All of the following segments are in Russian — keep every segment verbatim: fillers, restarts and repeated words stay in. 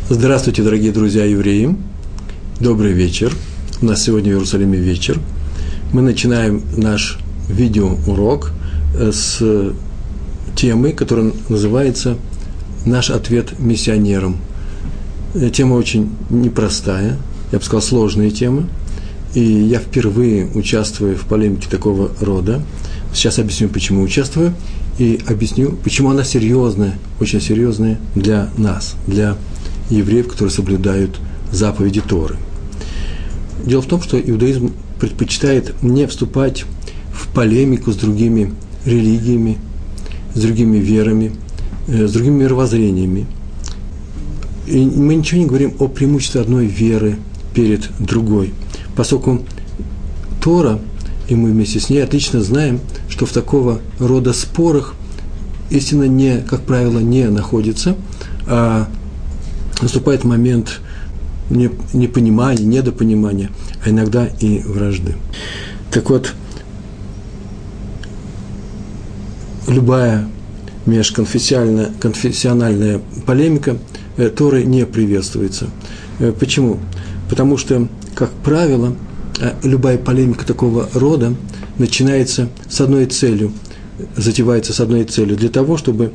Здравствуйте, дорогие друзья евреи! Добрый вечер! У нас сегодня в Иерусалиме вечер. Мы начинаем наш видеоурок с темы, которая называется «Наш ответ миссионерам». Тема очень непростая, я бы сказал, сложная тема, и я впервые участвую в полемике такого рода. Сейчас объясню, почему участвую, и объясню, почему она серьезная, очень серьезная для нас, для евреев, которые соблюдают заповеди Торы. Дело в том, что иудаизм предпочитает не вступать в полемику с другими религиями, с другими верами, с другими мировоззрениями. И мы ничего не говорим о преимуществе одной веры перед другой, поскольку Тора, и мы вместе с ней отлично знаем, что в такого рода спорах истина, не, как правило, не находится, а наступает момент непонимания, недопонимания, а иногда и вражды. Так вот, любая межконфессиональная конфессиональная полемика Торы не приветствуется. Почему? Потому что, как правило, любая полемика такого рода начинается с одной целью, затевается с одной целью, для того, чтобы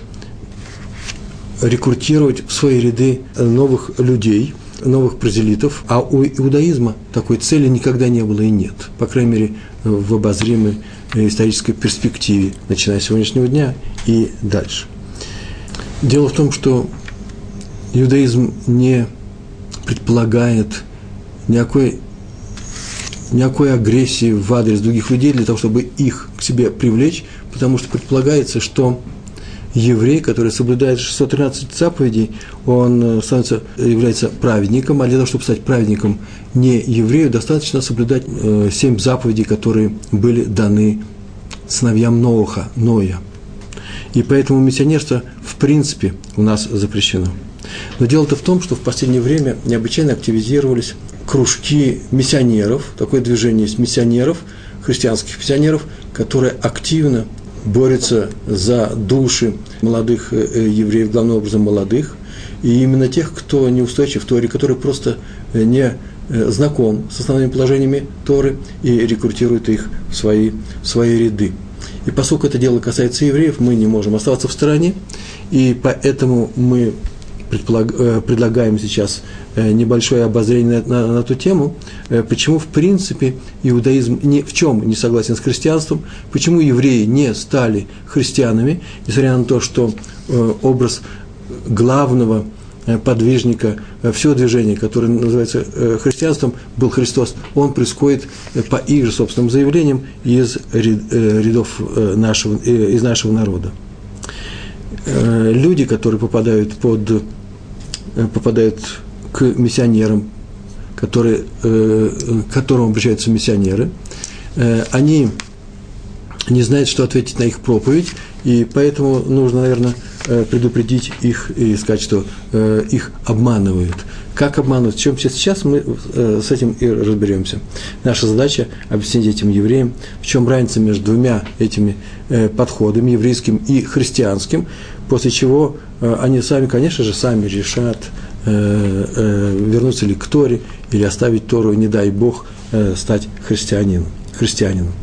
рекрутировать в свои ряды новых людей, новых прозелитов, а у иудаизма такой цели никогда не было и нет, по крайней мере, в обозримой исторической перспективе, начиная с сегодняшнего дня и дальше. Дело в том, что иудаизм не предполагает никакой, никакой агрессии в адрес других людей для того, чтобы их к себе привлечь, потому что предполагается, что еврей, который соблюдает шестьсот тринадцать заповедей, он становится, является праведником, а для того, чтобы стать праведником не еврею, достаточно соблюдать семь заповедей, которые были даны сыновьям Ноаха, Ноя. И поэтому миссионерство, в принципе, у нас запрещено. Но дело-то в том, что в последнее время необычайно активизировались кружки миссионеров, такое движение есть миссионеров, христианских миссионеров, которые активно борется за души молодых евреев, главным образом молодых, и именно тех, кто неустойчив в Торе, который просто не знаком с основными положениями Торы и рекрутирует их в свои, в свои ряды. И поскольку это дело касается евреев, мы не можем оставаться в стороне, и поэтому мы предлагаем сейчас небольшое обозрение на, на, на эту тему, почему, в принципе, иудаизм ни в чем не согласен с христианством, почему евреи не стали христианами, несмотря на то, что образ главного подвижника всего движения, которое называется христианством, был Христос, он происходит по их же собственным заявлениям из рядов нашего, из нашего народа. Люди, которые попадают под попадают к миссионерам, которые, к которым обращаются миссионеры, они не знают, что ответить на их проповедь, и поэтому нужно, наверное, предупредить их и сказать, что их обманывают. Как обманывают? В чем сейчас мы с этим и разберемся. Наша задача – объяснить этим евреям, в чем разница между двумя этими подходами, еврейским и христианским, после чего они сами, конечно же, сами решат, вернуться ли к Торе, или оставить Тору, и, не дай Бог, стать христианином. христианином.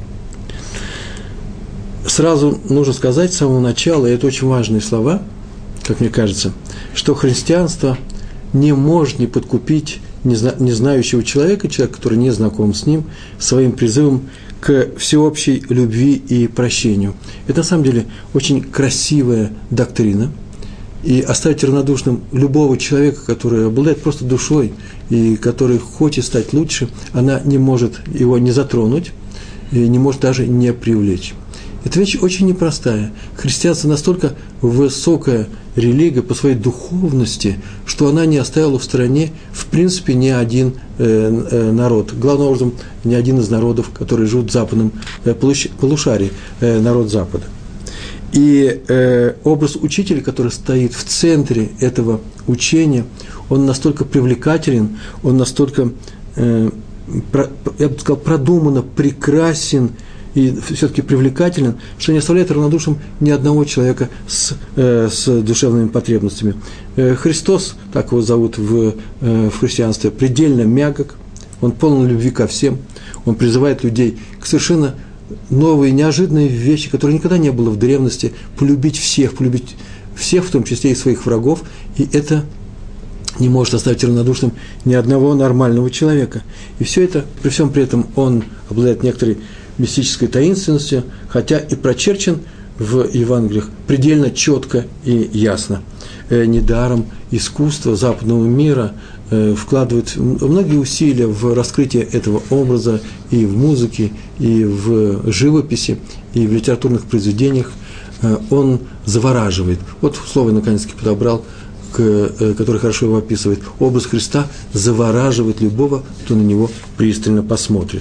Сразу нужно сказать с самого начала, и это очень важные слова, как мне кажется, что христианство не может не подкупить незнающего человека, человека, который не знаком с ним, своим призывом к всеобщей любви и прощению. Это на самом деле очень красивая доктрина, и оставить равнодушным любого человека, который обладает просто душой и который хочет стать лучше, она не может его не затронуть и не может даже не привлечь. Эта вещь очень непростая. Христианство настолько высокая религия по своей духовности, что она не оставила в стороне, в принципе, ни один э, э, народ. Главным образом, ни один из народов, которые живут в западном э, полушарии, э, народ Запада. И э, образ учителя, который стоит в центре этого учения, он настолько привлекателен, он настолько, э, про, я бы сказал, продуманно прекрасен и все-таки привлекателен, что не оставляет равнодушным ни одного человека с, э, с душевными потребностями. Э, Христос, так его зовут в, э, в христианстве, предельно мягок, он полон любви ко всем, он призывает людей к совершенно новые, неожиданные вещи, которые никогда не было в древности, полюбить всех, полюбить всех, в том числе и своих врагов, и это не может оставить равнодушным ни одного нормального человека. И все это, при всем при этом, он обладает некоторой мистической таинственностью, хотя и прочерчен в Евангелиях предельно четко и ясно. Недаром искусство западного мира вкладывает многие усилия в раскрытие этого образа и в музыке, и в живописи, и в литературных произведениях. Он завораживает. Вот слово, наконец-таки, подобрал, который хорошо его описывает. Образ Христа завораживает любого, кто на него пристально посмотрит.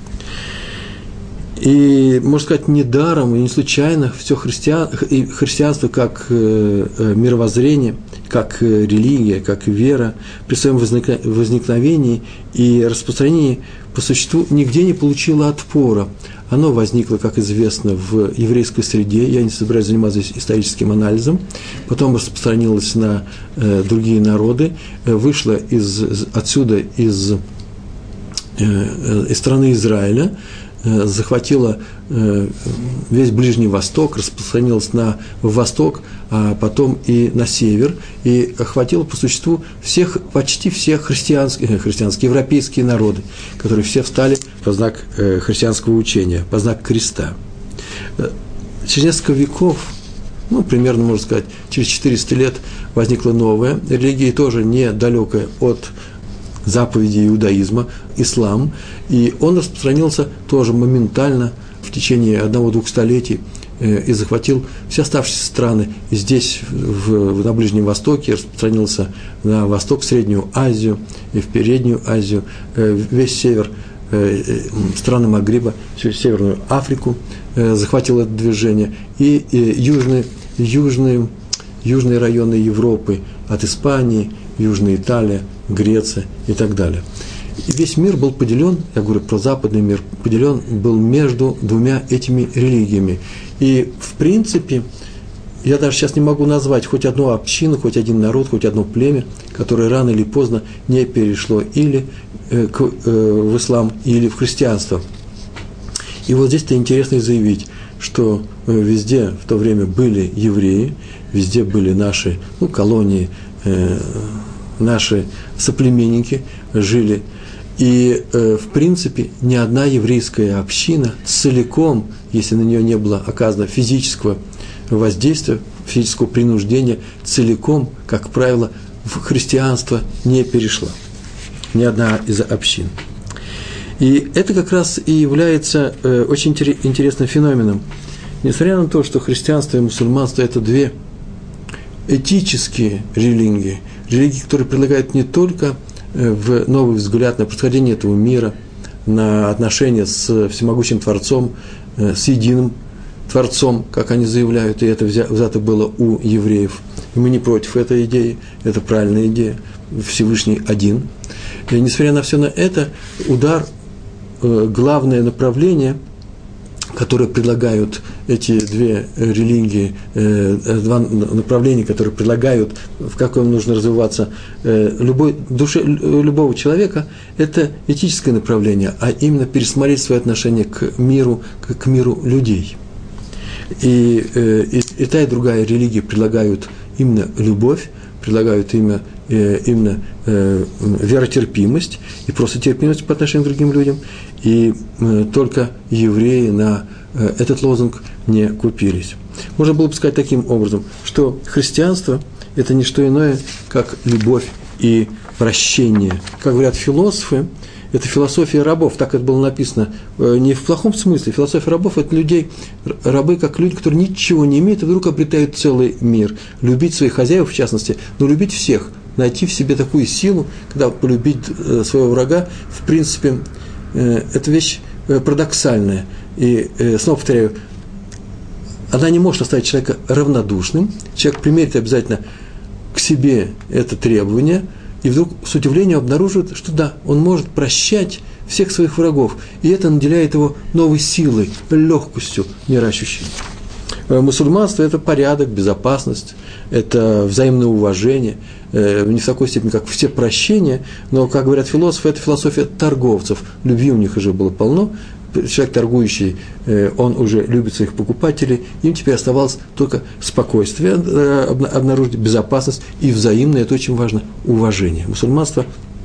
И, можно сказать, недаром и не случайно все христиан, христианство как мировоззрение, как религия, как вера при своем возникновении и распространении по существу нигде не получило отпора. Оно возникло, как известно, в еврейской среде, я не собираюсь заниматься здесь историческим анализом, потом распространилось на э, другие народы, э, вышло из, отсюда из, э, из страны Израиля, э, захватило э, весь Ближний Восток, распространилось на восток, а потом и на север, и охватило по существу всех, почти все христианские, христианские, европейские народы, которые все встали по знак э, христианского учения, по знак креста. Через несколько веков, ну, примерно, можно сказать, через четыреста лет возникла новая религия, тоже недалекая от заповедей иудаизма, ислам, и он распространился тоже моментально в течение одного-двух столетий, и захватил все оставшиеся страны. И здесь, в, на Ближнем Востоке, распространился на восток, в Среднюю Азию и в Переднюю Азию, весь север, страны Магриба, всю Северную Африку захватило это движение, и южные, южные, южные районы Европы, от Испании, Южная Италия, Греция и так далее. И весь мир был поделен, я говорю про западный мир, поделен был между двумя этими религиями. И, в принципе, я даже сейчас не могу назвать хоть одну общину, хоть один народ, хоть одно племя, которое рано или поздно не перешло или э, к, э, в ислам, или в христианство. И вот здесь-то интересно заявить, что э, везде в то время были евреи, везде были наши, ну, колонии, э, наши соплеменники жили. И, э, в принципе, ни одна еврейская община целиком, если на нее не было оказано физического воздействия, физического принуждения, целиком, как правило, в христианство не перешла. Ни одна из общин. И это как раз и является э, очень интересным феноменом. Несмотря на то, что христианство и мусульманство – это две этические религии, религии, которые предлагают не только в новый взгляд на происхождение этого мира, на отношения с всемогущим Творцом, с единым Творцом, как они заявляют, и это взято было у евреев. И мы не против этой идеи, это правильная идея, Всевышний один. И несмотря на все на это, удар, главное направление, которые предлагают эти две религии, два направления, которые предлагают, в каком нужно развиваться любой, душе любого человека, это этическое направление, а именно пересмотреть свое отношение к миру, к миру людей. И, и, и та, и другая религия предлагают именно любовь, предлагают именно, именно веротерпимость и просто терпимость по отношению к другим людям. И только евреи на этот лозунг не купились. Можно было бы сказать таким образом, что христианство – это не что иное, как любовь и прощение. Как говорят философы, это философия рабов, так это было написано, не в плохом смысле. Философия рабов – это людей, рабы как люди, которые ничего не имеют, и вдруг обретают целый мир. Любить своих хозяев, в частности, но любить всех, найти в себе такую силу, когда полюбить своего врага, в принципе, это вещь парадоксальная. И снова повторяю, она не может оставить человека равнодушным. Человек примерит обязательно к себе это требование, и и вдруг с удивлением обнаруживает, что да, он может прощать всех своих врагов, и это наделяет его новой силой, легкостью мироощущения. Мусульманство – это порядок, безопасность, это взаимное уважение, не в такой степени, как все прощения, но, как говорят философы, это философия торговцев. Любви у них уже было полно. Человек торгующий, он уже любит своих покупателей, им теперь оставалось только спокойствие обнаружить, безопасность и взаимное, это очень важно, уважение. Мусульманство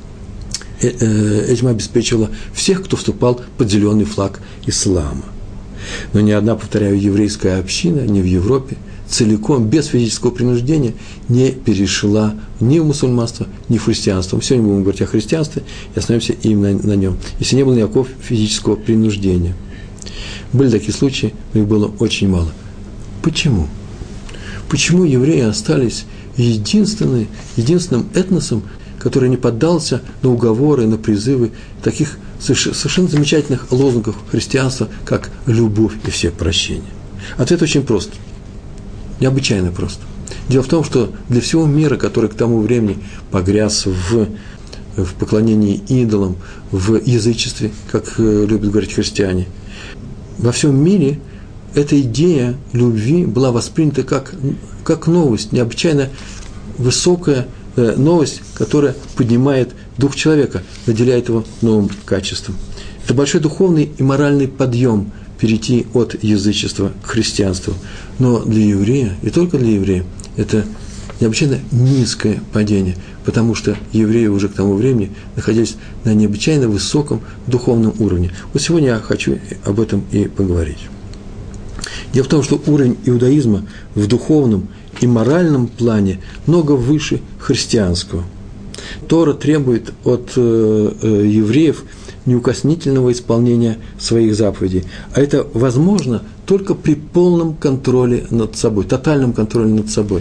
этим обеспечивало всех, кто вступал под зеленый флаг ислама. Но ни одна, повторяю, еврейская община, ни в Европе, целиком, без физического принуждения, не перешла ни в мусульманство, ни в христианство. Мы сегодня будем говорить о христианстве и остановимся именно на нем, если не было никакого физического принуждения. Были такие случаи, но их было очень мало. Почему? Почему евреи остались единственным, единственным этносом, который не поддался на уговоры, на призывы таких совершенно замечательных лозунгов христианства, как «любовь и все прощения»? Ответ очень прост. Необычайно просто. Дело в том, что для всего мира, который к тому времени погряз в, в поклонении идолам, в язычестве, как любят говорить христиане, во всем мире эта идея любви была воспринята как, как новость, необычайно высокая э, новость, которая поднимает дух человека, наделяет его новым качеством. Это большой духовный и моральный подъем перейти от язычества к христианству. Но для еврея, и только для еврея, это необычайно низкое падение, потому что евреи уже к тому времени находились на необычайно высоком духовном уровне. Вот сегодня я хочу об этом и поговорить. Дело в том, что уровень иудаизма в духовном и моральном плане много выше христианского. Тора требует от э, э, евреев неукоснительного исполнения своих заповедей. А это возможно только при полном контроле над собой, тотальном контроле над собой.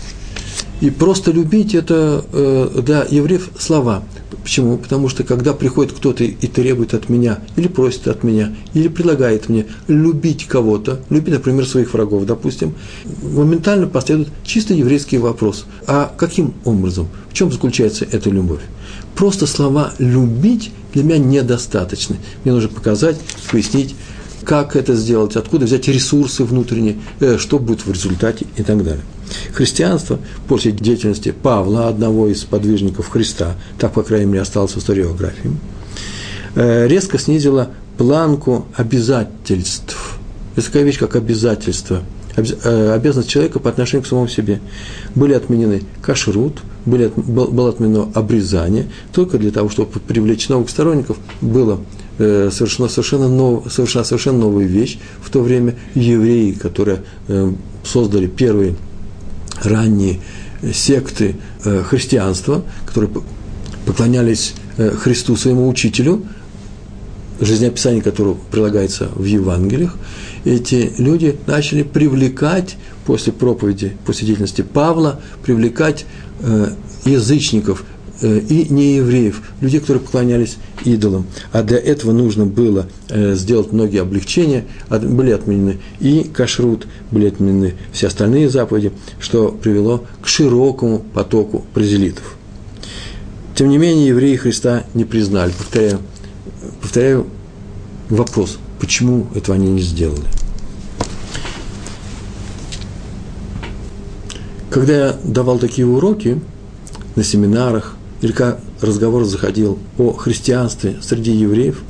И просто любить – это э, для евреев слова. Почему? Потому что когда приходит кто-то и требует от меня, или просит от меня, или предлагает мне любить кого-то, любить, например, своих врагов, допустим, моментально последует чисто еврейский вопрос. А каким образом? В чем заключается эта любовь? Просто слова «любить» для меня недостаточны. Мне нужно показать, пояснить, как это сделать, откуда взять ресурсы внутренние, что будет в результате и так далее. Христианство после деятельности Павла, одного из подвижников Христа, так, по крайней мере, осталось в историографии, резко снизило планку обязательств. Это такая вещь, как обязательство. Обязанность человека по отношению к самому себе. Были отменены кашрут, были, было отменено обрезание, только для того, чтобы привлечь новых сторонников, было совершена совершенно, нов, совершена совершенно новая вещь. В то время евреи, которые создали первые ранние секты христианства, которые поклонялись Христу, своему учителю, жизнеописание которого прилагается в Евангелиях, эти люди начали привлекать после проповеди, после деятельности Павла, привлекать язычников и неевреев, людей, которые поклонялись идолам. А для этого нужно было сделать многие облегчения, были отменены и кашрут, были отменены все остальные заповеди, что привело к широкому потоку прозелитов. Тем не менее, евреи Христа не признали. Повторяю, повторяю вопрос, почему этого они не сделали. Когда я давал такие уроки на семинарах, или когда разговор заходил о христианстве среди евреев,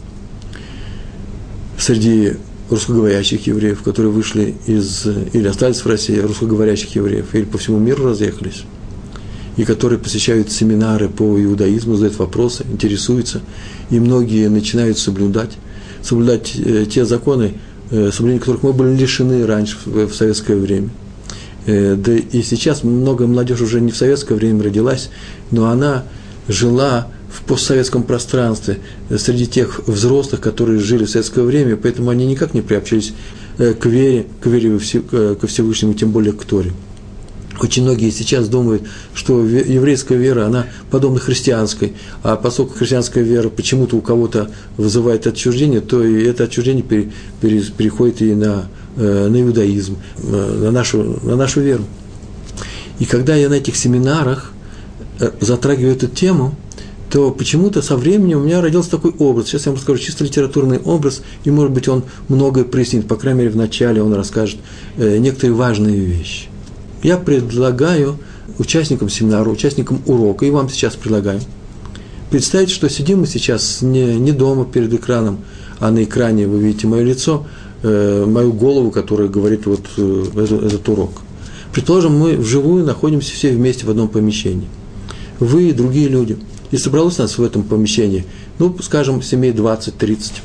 среди русскоговорящих евреев, которые вышли из, или остались в России, русскоговорящих евреев, или по всему миру разъехались, и которые посещают семинары по иудаизму, задают вопросы, интересуются, и многие начинают соблюдать, соблюдать те законы, соблюдения которых мы были лишены раньше, в советское время. Да и сейчас много молодежи уже не в советское время родилась, но она жила в постсоветском пространстве среди тех взрослых, которые жили в советское время, поэтому они никак не приобщились к вере, к вере ко Всевышнему, тем более к Торе. Очень многие сейчас думают, что еврейская вера, она подобна христианской, а поскольку христианская вера почему-то у кого-то вызывает отчуждение, то и это отчуждение переходит и на, на иудаизм, на нашу, на нашу веру. И когда я на этих семинарах затрагиваю эту тему, то почему-то со временем у меня родился такой образ. Сейчас я вам расскажу чисто литературный образ, и, может быть, он многое прояснит. По крайней мере, в начале он расскажет э, некоторые важные вещи. Я предлагаю участникам семинара, участникам урока, и вам сейчас предлагаю, представить, что сидим мы сейчас не, не дома перед экраном, а на экране вы видите мое лицо, э, мою голову, которая говорит вот э, этот, этот урок. Предположим, мы вживую находимся все вместе в одном помещении. Вы и другие люди. И собралось нас в этом помещении, ну, скажем, семей двадцать-тридцать.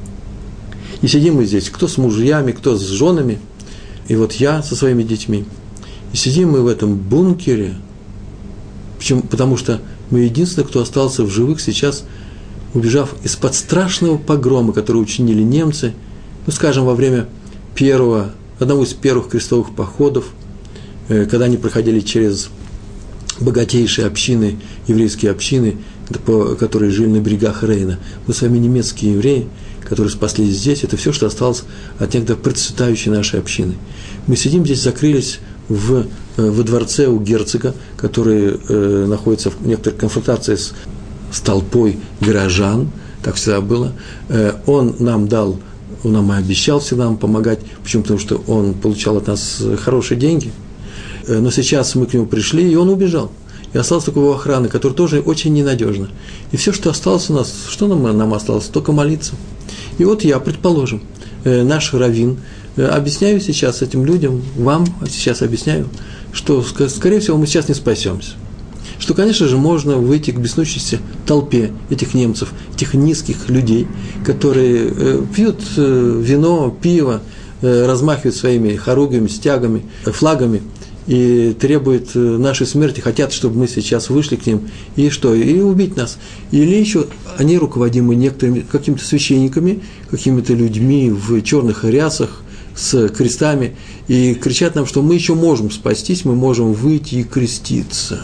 И сидим мы здесь, кто с мужьями, кто с женами, и вот я со своими детьми. И сидим мы в этом бункере, почему? Потому что мы единственные, кто остался в живых сейчас, убежав из-под страшного погрома, который учинили немцы, ну, скажем, во время первого, одного из первых крестовых походов, когда они проходили через богатейшие общины, еврейские общины, которые жили на берегах Рейна. Мы с вами немецкие евреи, которые спаслись здесь. Это все, что осталось от некогда процветающей нашей общины. Мы сидим здесь, закрылись в, во дворце у герцога, который э, находится в некоторой конфронтации с, с толпой горожан. Так всегда было. Э, он нам дал, он нам обещал всегда нам помогать. Почему? Потому что он получал от нас хорошие деньги. Но сейчас мы к нему пришли, и он убежал. И осталась только его охрана, которая тоже очень ненадежна. И все, что осталось у нас, что нам, нам осталось? Только молиться. И вот я, предположим, наш раввин, объясняю сейчас этим людям, вам сейчас объясняю, что, скорее всего, мы сейчас не спасемся. Что, конечно же, можно выйти к беснующейся толпе этих немцев, этих низких людей, которые пьют вино, пиво, размахивают своими хоругвями, стягами, флагами, и требуют нашей смерти, хотят, чтобы мы сейчас вышли к ним, и что, и убить нас. Или еще они руководимы некоторыми, какими-то священниками, какими-то людьми в черных рясах, с крестами, и кричат нам, что мы еще можем спастись, мы можем выйти и креститься.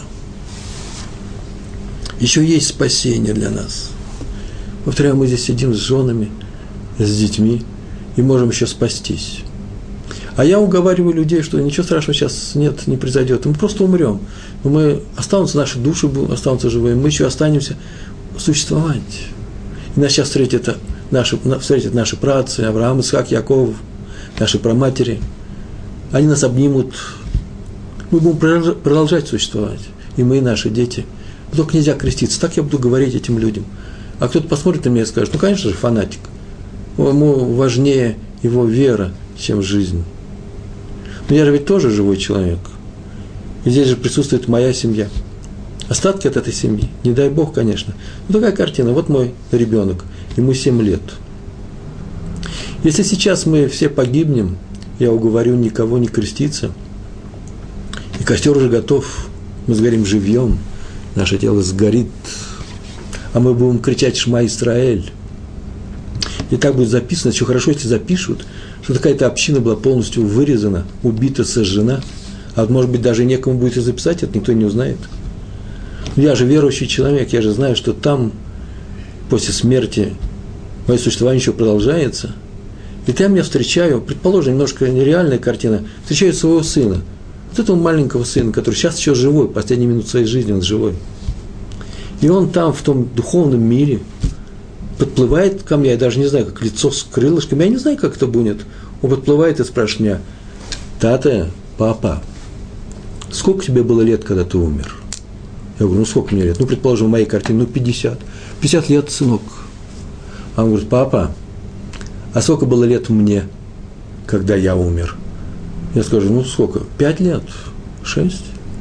Еще есть спасение для нас. Повторяю, мы здесь сидим с женами, с детьми, и можем еще спастись. А я уговариваю людей, что ничего страшного сейчас нет, не произойдет. Мы просто умрем. Но мы, останутся наши души, останутся живые, мы еще останемся существовать. И нас сейчас встретят наши, встретят наши праотцы, Авраам, Исаак, Яков, наши праматери. Они нас обнимут. Мы будем продолжать существовать. И мы, и наши дети. Но только нельзя креститься. Так я буду говорить этим людям. А кто-то посмотрит на меня и скажет, ну, конечно же, фанатик. Ему важнее его вера, чем жизнь. Но я же ведь тоже живой человек. И здесь же присутствует моя семья. Остатки от этой семьи. Не дай Бог, конечно. Но такая картина. Вот мой ребенок. Ему семь лет. Если сейчас мы все погибнем, я уговорю никого не креститься, и костер уже готов, мы сгорим живьем, наше тело сгорит, а мы будем кричать «Шма Исраэль». И так будет записано, еще хорошо, если запишут, что такая-то община была полностью вырезана, убита, сожжена. А вот, может быть, даже некому будет и записать, это никто не узнает. Я же верующий человек, я же знаю, что там, после смерти, мое существование еще продолжается. И там я встречаю, предположим, немножко нереальная картина, встречаю своего сына, вот этого маленького сына, который сейчас еще живой, последние минуты своей жизни он живой. И он там, в том духовном мире, подплывает ко мне, я даже не знаю, как лицо с крылышками, я не знаю, как это будет. Он подплывает и спрашивает меня: «Тата, папа, сколько тебе было лет, когда ты умер?» Я говорю: «Ну, сколько мне лет?» Ну, предположим, в моей картине, ну, пятьдесят. пятьдесят лет, сынок. А он говорит: «Папа, а сколько было лет мне, когда я умер?» Я скажу: «Ну, сколько? Пять лет? Шесть?»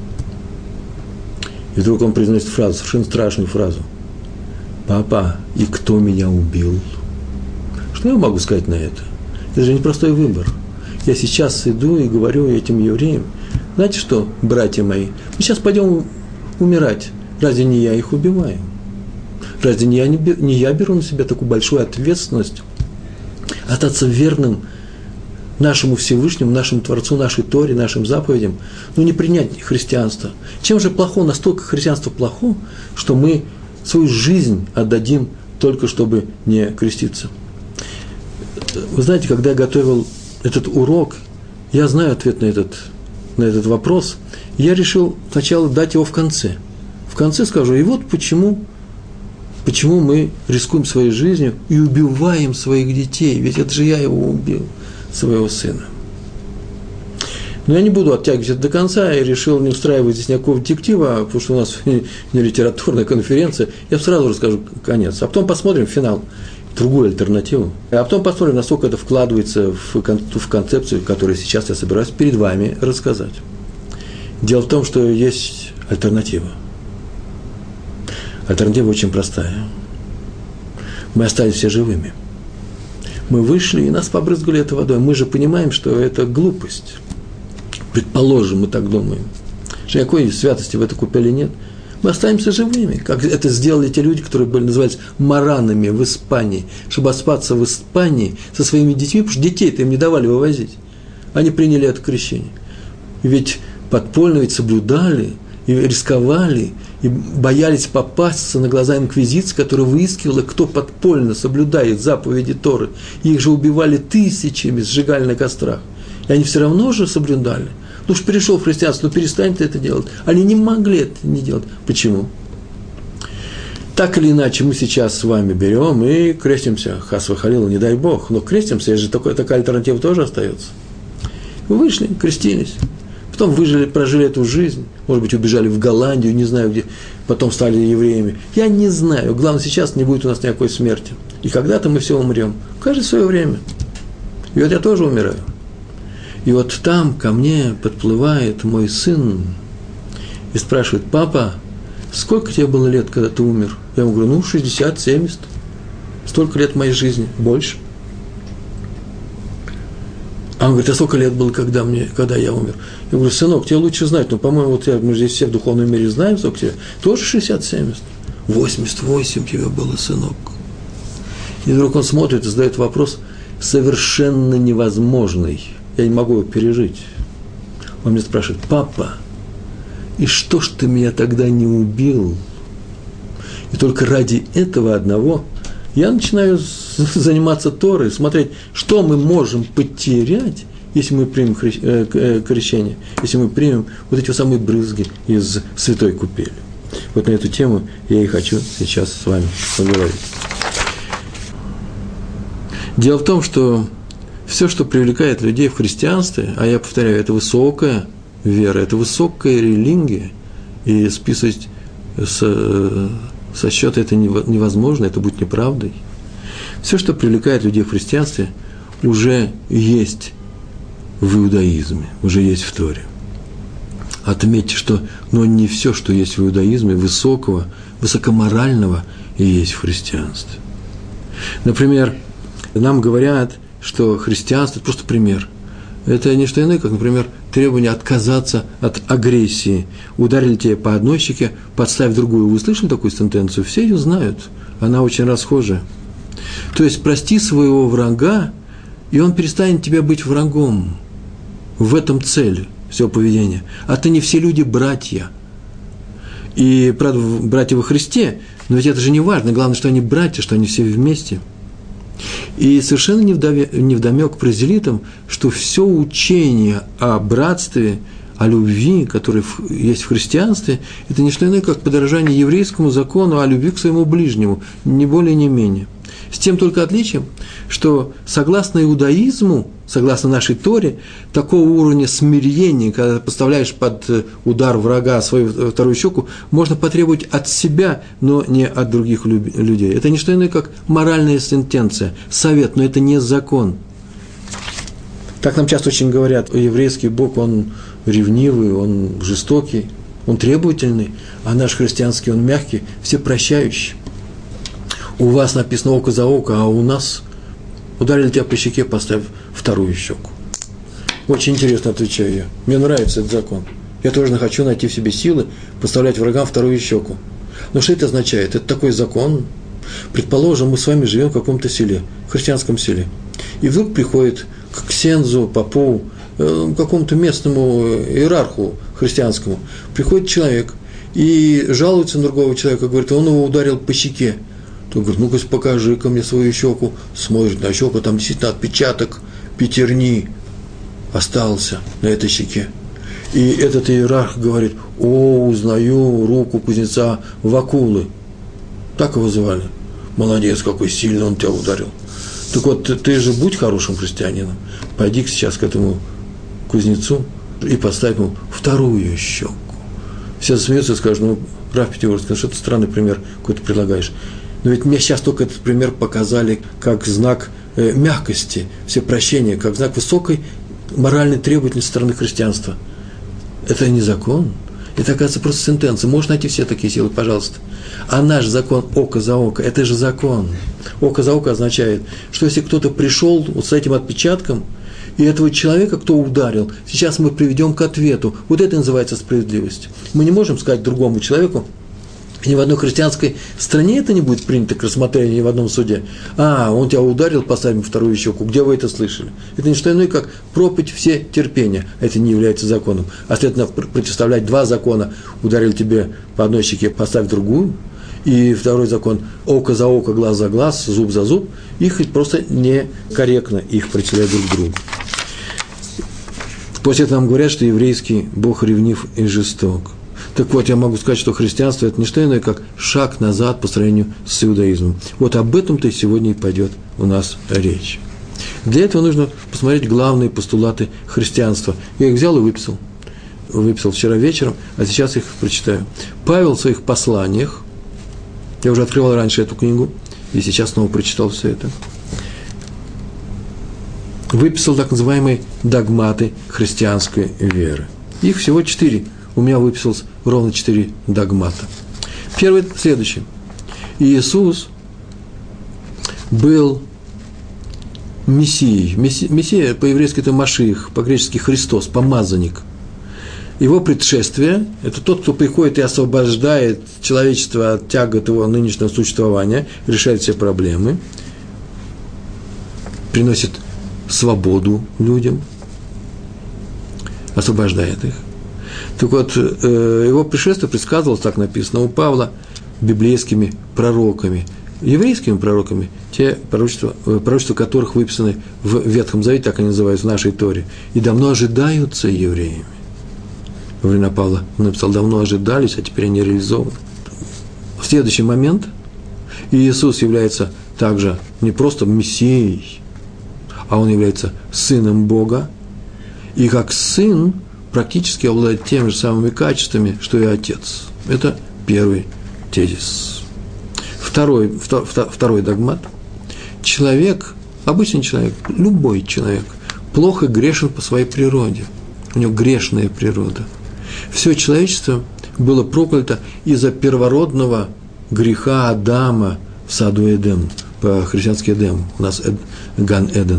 И вдруг он произносит фразу, совершенно страшную фразу: «Папа, и кто меня убил?» Что я могу сказать на это? Это же непростой выбор. Я сейчас иду и говорю этим евреям: знаете что, братья мои, мы сейчас пойдем умирать. Разве не я их убиваю? Разве не я, не, не я беру на себя такую большую ответственность остаться верным нашему Всевышнему, нашему Творцу, нашей Торе, нашим заповедям, ну, не принять христианство? Чем же плохо, настолько христианство плохо, что мы свою жизнь отдадим только чтобы не креститься? Вы знаете, когда я готовил этот урок, я знаю ответ на этот, на этот вопрос, я решил сначала дать его в конце. в конце скажу, и вот почему, почему мы рискуем своей жизнью и убиваем своих детей, ведь это же я его убил, своего сына. Но я не буду оттягивать это до конца, я решил не устраивать здесь никакого детектива, потому что у нас не литературная конференция, я сразу расскажу конец, а потом посмотрим финал, другую альтернативу, а потом посмотрим, насколько это вкладывается в, в концепцию, которую сейчас я собираюсь перед вами рассказать. Дело в том, что есть альтернатива. Альтернатива очень простая. Мы остались все живыми. Мы вышли, и нас побрызгали этой водой. Мы же понимаем, что это глупость. Предположим, мы так думаем. Что никакой святости в этой купели нет. Мы останемся живыми, как это сделали те люди, которые были, назывались маранами в Испании, чтобы отспаться в Испании со своими детьми, потому что детей-то им не давали вывозить. Они приняли это крещение. И ведь подпольно ведь соблюдали, и рисковали, и боялись попасться на глаза инквизиции, которая выискивала, кто подпольно соблюдает заповеди Торы. И их же убивали тысячами, сжигали на кострах. И они все равно же соблюдали. Ну уж перешел в христианство, ну перестань ты это делать. Они не могли это не делать. Почему? Так или иначе, мы сейчас с вами берем и крестимся. Хас вахалил, не дай Бог. Но крестимся, и же такой, такая альтернатива тоже остается. Вы вышли, крестились. Потом выжили, прожили эту жизнь. Может быть, убежали в Голландию, не знаю где. Потом стали евреями. Я не знаю. Главное, сейчас не будет у нас никакой смерти. И когда-то мы все умрем. Каждый в свое время. И вот я тоже умираю. И вот там ко мне подплывает мой сын и спрашивает: папа, сколько тебе было лет, когда ты умер? Я ему говорю, ну, шестьдесят, семьдесят. Столько лет моей жизни, больше. А он говорит, а сколько лет было, когда, мне, когда я умер? Я говорю, сынок, тебе лучше знать, ну, по-моему, вот я, мы здесь все в духовном мире знаем, сколько тебе. Тоже шестьдесят-семьдесят. восемьдесят восемь тебе было, сынок. И вдруг он смотрит и задает вопрос совершенно невозможный. Я не могу его пережить. Он меня спрашивает, папа, и что ж ты меня тогда не убил? И только ради этого одного я начинаю заниматься Торой, смотреть, что мы можем потерять, если мы примем крещение, если мы примем вот эти самые брызги из святой купели. Вот на эту тему я и хочу сейчас с вами поговорить. Дело в том, что все, что привлекает людей в христианстве, а я повторяю, это высокая вера, это высокая религия, и списывать с, со счета это невозможно, это будет неправдой. Все, что привлекает людей в христианстве, уже есть в иудаизме, уже есть в Торе. Отметьте, что но не все, что есть в иудаизме, высокого, высокоморального, и есть в христианстве. Например, нам говорят, что христианство – это просто пример. Это не что иное, как, например, требование отказаться от агрессии. Ударили тебя по одной щеке, подставь другую. Вы слышали такую сентенцию? Все ее знают. Она очень расхожая. То есть, прости своего врага, и он перестанет тебя быть врагом. В этом цель всего поведения. А то не все люди братья. И, правда, братья во Христе, но ведь это же не важно. Главное, что они братья, что они все вместе. И совершенно невдомек прозелитам, что все учение о братстве, о любви, которое есть в христианстве, это не что иное, как подражание еврейскому закону о любви к своему ближнему, ни более, ни менее. С тем только отличием, что согласно иудаизму, согласно нашей Торе, такого уровня смирения, когда ты поставляешь под удар врага свою вторую щеку, можно потребовать от себя, но не от других людей. Это не что иное, как моральная сентенция, совет, но это не закон. Так нам часто очень говорят, еврейский Бог, он ревнивый, он жестокий, он требовательный, а наш христианский, он мягкий, всепрощающий. У вас написано око за око, а у нас ударили тебя по щеке, поставь вторую щеку. Очень интересно отвечаю я. Мне нравится этот закон. Я тоже хочу найти в себе силы поставлять врагам вторую щеку. Но что это означает? Это такой закон. Предположим, мы с вами живем в каком-то селе, в христианском селе. И вдруг приходит к ксензу, попу, какому-то местному иерарху христианскому, приходит человек и жалуется на другого человека, говорит, он его ударил по щеке. Он говорит, ну-ка покажи-ка мне свою щеку. Смотрит на щеку, там действительно отпечаток пятерни остался на этой щеке. И этот иерарх говорит: «О, узнаю руку кузнеца Вакулы». Так его звали. Молодец, какой сильный он тебя ударил. Так вот, ты, ты же будь хорошим христианином. Пойди сейчас к этому кузнецу и поставь ему вторую щеку. Все засмеются и скажут: ну, Рав Пятигорский, что ты странный пример какой-то предлагаешь. Но ведь мне сейчас только этот пример показали как знак э, мягкости, всепрощения, как знак высокой моральной требовательности стороны христианства. Это не закон. Это, оказывается, просто сентенция. Можно найти все такие силы, пожалуйста. А наш закон око за око – это же закон. Око за око означает, что если кто-то пришел вот с этим отпечатком, и этого человека, кто ударил, сейчас мы приведем к ответу. Вот это называется справедливость. Мы не можем сказать другому человеку, и ни в одной христианской стране это не будет принято к рассмотрению, ни в одном суде. А, он тебя ударил, поставим вторую щеку. Где вы это слышали? Это не что иное, как проповедь все терпения. Это не является законом. А следовательно, противоставлять два закона: ударил тебе по одной щеке, поставь другую. И второй закон: око за око, глаз за глаз, зуб за зуб. Их просто некорректно их противоставлять друг другу. После этого нам говорят, что еврейский Бог ревнив и жесток. Так вот, я могу сказать, что христианство – это не что иное, как шаг назад по сравнению с иудаизмом. Вот об этом-то и сегодня и пойдет у нас речь. Для этого нужно посмотреть главные постулаты христианства. Я их взял и выписал. Выписал вчера вечером, а сейчас их прочитаю. Павел в своих посланиях, я уже открывал раньше эту книгу, и сейчас снова прочитал все это, выписал так называемые догматы христианской веры. Их всего четыре. У меня выписалось ровно четыре догмата. Первый следующий. Иисус был Мессией. Мессия по-еврейски это Машиах, по-гречески Христос, помазанник. Его предшествие – это тот, кто приходит и освобождает человечество от тягот его нынешнего существования, решает все проблемы, приносит свободу людям, освобождает их. Так вот, его пришествие предсказывалось, так написано у Павла, библейскими пророками, еврейскими пророками, те пророчества, пророчества которых выписаны в Ветхом Завете, так они называются в нашей Торе, и давно ожидаются евреями. Во времена Павла он написал: давно ожидались, а теперь они реализованы. В следующий момент Иисус является также не просто Мессией, а он является Сыном Бога, и как Сын практически обладает теми же самыми качествами, что и Отец. Это первый тезис. Второй, втор, второй догмат. Человек, обычный человек, любой человек, плохо грешен по своей природе. У него грешная природа. Все человечество было проклято из-за первородного греха Адама в саду Эдем, по-христиански Эдем, у нас Эд, Ган-Эден.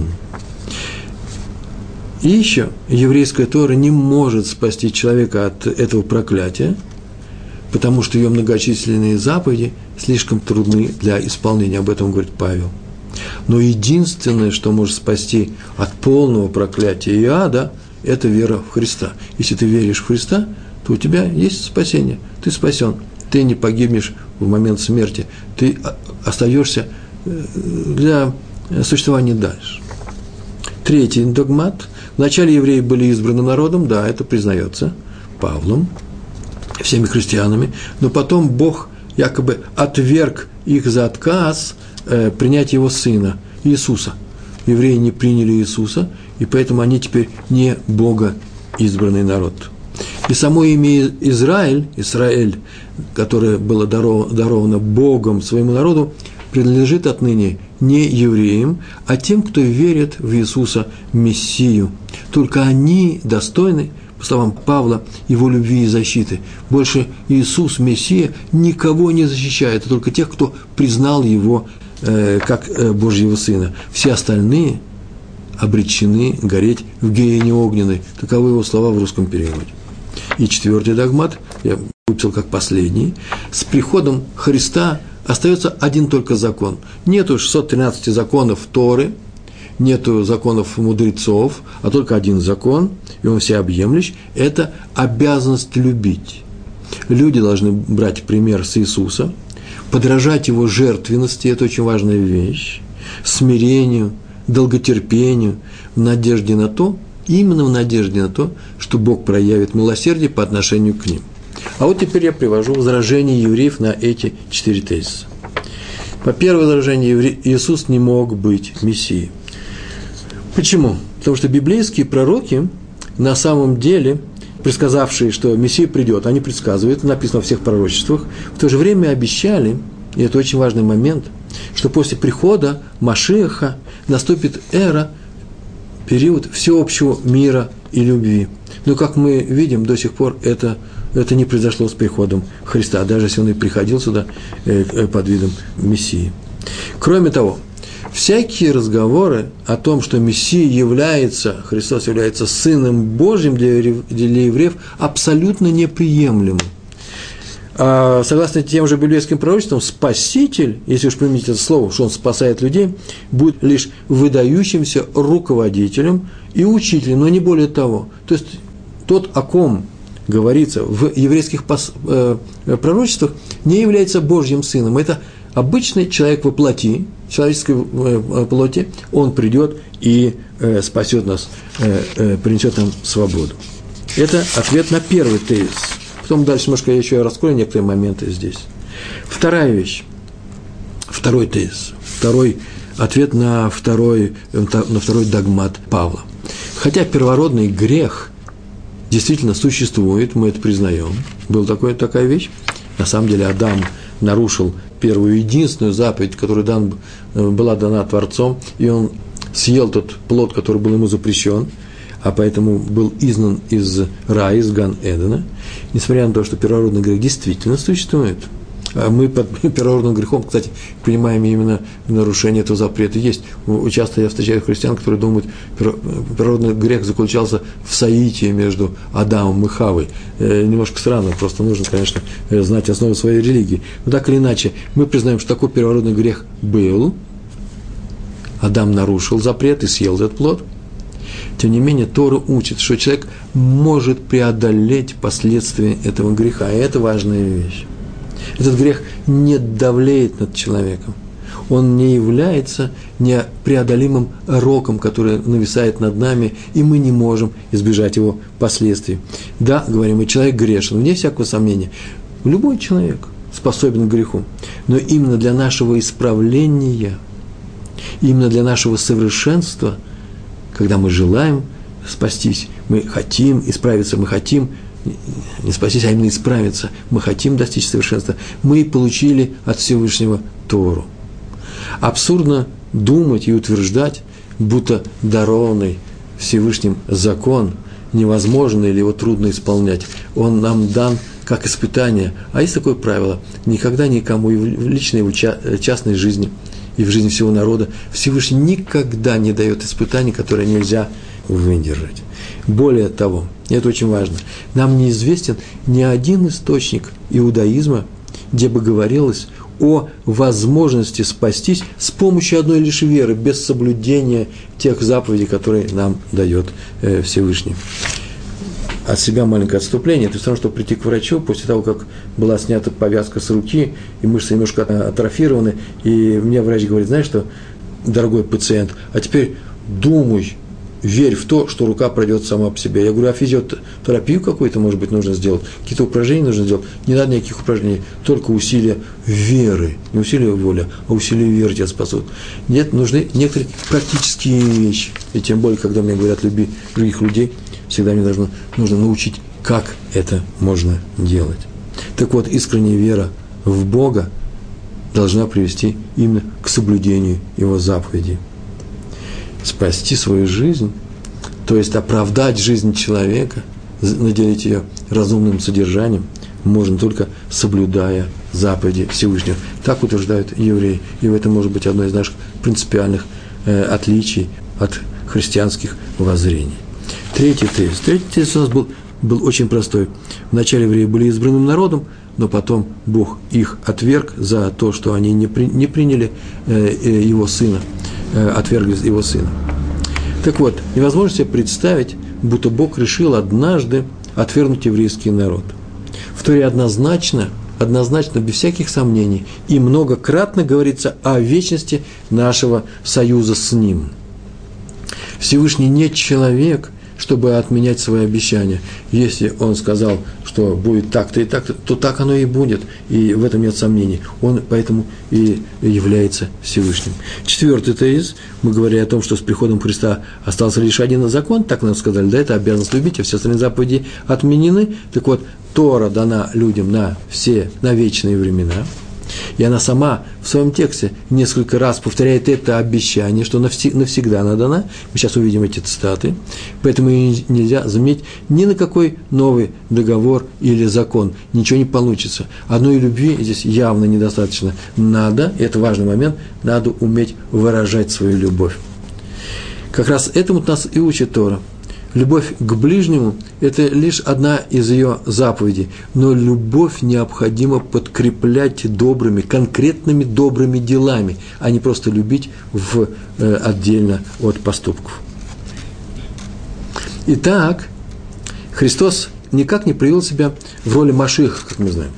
И еще еврейская Тора не может спасти человека от этого проклятия, потому что ее многочисленные заповеди слишком трудны для исполнения, об этом говорит Павел. Но единственное, что может спасти от полного проклятия и ада, это вера в Христа. Если ты веришь в Христа, то у тебя есть спасение, ты спасен, ты не погибнешь в момент смерти, ты остаешься для существования дальше. Третий догмат. Вначале евреи были избраны народом, да, это признается Павлом, всеми христианами, но потом Бог якобы отверг их за отказ э, принять его сына, Иисуса. Евреи не приняли Иисуса, и поэтому они теперь не Бога избранный народ. И само имя Израиль, Исраэль, которое было даровано Богом своему народу, принадлежит отныне не евреям, а тем, кто верит в Иисуса Мессию. Только они достойны, по словам Павла, его любви и защиты. Больше Иисус, Мессия, никого не защищает, а только тех, кто признал его э, как э, Божьего Сына. Все остальные обречены гореть в гиене огненной. Таковы его слова в русском переводе. И четвертый догмат, я выписал как последний, с приходом Христа остается один только закон. Нету шестисот тринадцати законов Торы, нету законов мудрецов, а только один закон, и он всеобъемлющ, это обязанность любить. Люди должны брать пример с Иисуса, подражать его жертвенности, это очень важная вещь, смирению, долготерпению, в надежде на то, именно в надежде на то, что Бог проявит милосердие по отношению к ним. А вот теперь я привожу возражение евреев на эти четыре тезиса. По первому возражению, Иисус не мог быть Мессией. Почему? Потому что библейские пророки на самом деле, предсказавшие, что Мессия придет, они предсказывают, написано во всех пророчествах, в то же время обещали, и это очень важный момент, что после прихода Машиаха наступит эра, период всеобщего мира и любви. Но, как мы видим, до сих пор это, это не произошло с приходом Христа, даже если он и приходил сюда под видом Мессии. Кроме того, всякие разговоры о том, что Мессия является, Христос является Сыном Божьим для евреев, абсолютно неприемлемы. А согласно тем же библейским пророчествам, Спаситель, если уж применить это слово, что Он спасает людей, будет лишь выдающимся руководителем и учителем, но не более того. То есть тот, о ком говорится в еврейских пророчествах, не является Божьим Сыном. Это обычный человек во плоти, человеческой плоти, он придет и спасет нас, принесет нам свободу. Это ответ на первый тезис. Потом дальше немножко я еще раскрою некоторые моменты здесь. Вторая вещь, второй тезис, второй ответ на второй, на второй догмат Павла. Хотя первородный грех действительно существует, мы это признаем, была такая, такая вещь, на самом деле Адам нарушил первую единственную заповедь, которая дан, была дана Творцом, и он съел тот плод, который был ему запрещен, а поэтому был изгнан из рая, из Ган-Эдена. Несмотря на то, что первородный грех действительно существует, а мы под первородным грехом, кстати, понимаем именно нарушение этого запрета. Есть, часто я встречаю христиан, которые думают, первородный грех заключался в соитии между Адамом и Хавой. Немножко странно, просто нужно, конечно, знать основы своей религии. Но так или иначе, мы признаем, что такой первородный грех был. Адам нарушил запрет и съел этот плод. Тем не менее, Тора учит, что человек может преодолеть последствия этого греха, и это важная вещь. Этот грех не давлеет над человеком, он не является непреодолимым роком, который нависает над нами, и мы не можем избежать его последствий. Да, говорим, и человек грешен, вне всякого сомнения. Любой человек способен к греху, но именно для нашего исправления, именно для нашего совершенства, когда мы желаем спастись, мы хотим исправиться, мы хотим не спастись, а именно исправиться, мы хотим достичь совершенства, мы получили от Всевышнего Тору. Абсурдно думать и утверждать, будто дарованный Всевышним закон невозможно или его трудно исполнять. Он нам дан как испытание. А есть такое правило: никогда никому и в личной, и в частной жизни, и в жизни всего народа Всевышний никогда не дает испытаний, которые нельзя выдержать. Более того, и это очень важно, нам неизвестен ни один источник иудаизма, где бы говорилось о возможности спастись с помощью одной лишь веры, без соблюдения тех заповедей, которые нам дает Всевышний. От себя маленькое отступление. Это все равно, что прийти к врачу после того, как была снята повязка с руки, и мышцы немножко атрофированы, и мне врач говорит: знаешь что, дорогой пациент, а теперь думай, верь в то, что рука пройдет сама по себе. Я говорю, а физиотерапию какую-то, может быть, нужно сделать, какие-то упражнения нужно сделать. Не надо никаких упражнений, только усилия веры. Не усилия воли, а усилия веры тебя спасут. Нет, нужны некоторые практические вещи. И тем более, когда мне говорят «люби других людей», всегда мне должно, нужно научить, как это можно делать. Так вот, искренняя вера в Бога должна привести именно к соблюдению Его заповедей. Спасти свою жизнь, то есть оправдать жизнь человека, наделить ее разумным содержанием, можно только соблюдая заповеди Всевышнего. Так утверждают евреи, и в этом может быть одно из наших принципиальных э, отличий от христианских воззрений. Третий тезис. Третий тезис у нас был, был очень простой. Вначале евреи были избранным народом, но потом Бог их отверг за то, что они не, при, не приняли э, э, его сына, э, отвергли его сына. Так вот, невозможно себе представить, будто Бог решил однажды отвергнуть еврейский народ. В Торе однозначно, однозначно, без всяких сомнений, и многократно говорится о вечности нашего союза с Ним. Всевышний не человек, чтобы отменять свои обещания. Если Он сказал, что будет так-то и так-то, то так оно и будет, и в этом нет сомнений. Он поэтому и является Всевышним. Четвертый тезис. Мы говорили о том, что с приходом Христа остался лишь один закон, так нам сказали, да, это обязанность любить, а все остальные заповеди отменены. Так вот, Тора дана людям на все, на вечные времена. И она сама в своем тексте несколько раз повторяет это обещание, что навсегда она дана. Мы сейчас увидим эти цитаты. Поэтому ее нельзя заменить ни на какой новый договор или закон. Ничего не получится. Одной любви здесь явно недостаточно. Надо, и это важный момент, надо уметь выражать свою любовь. Как раз этому нас и учит Тора. Любовь к ближнему – это лишь одна из ее заповедей, но любовь необходимо подкреплять добрыми, конкретными добрыми делами, а не просто любить в, э, отдельно от поступков. Итак, Христос никак не проявил себя в роли Машиха, как мы знаем,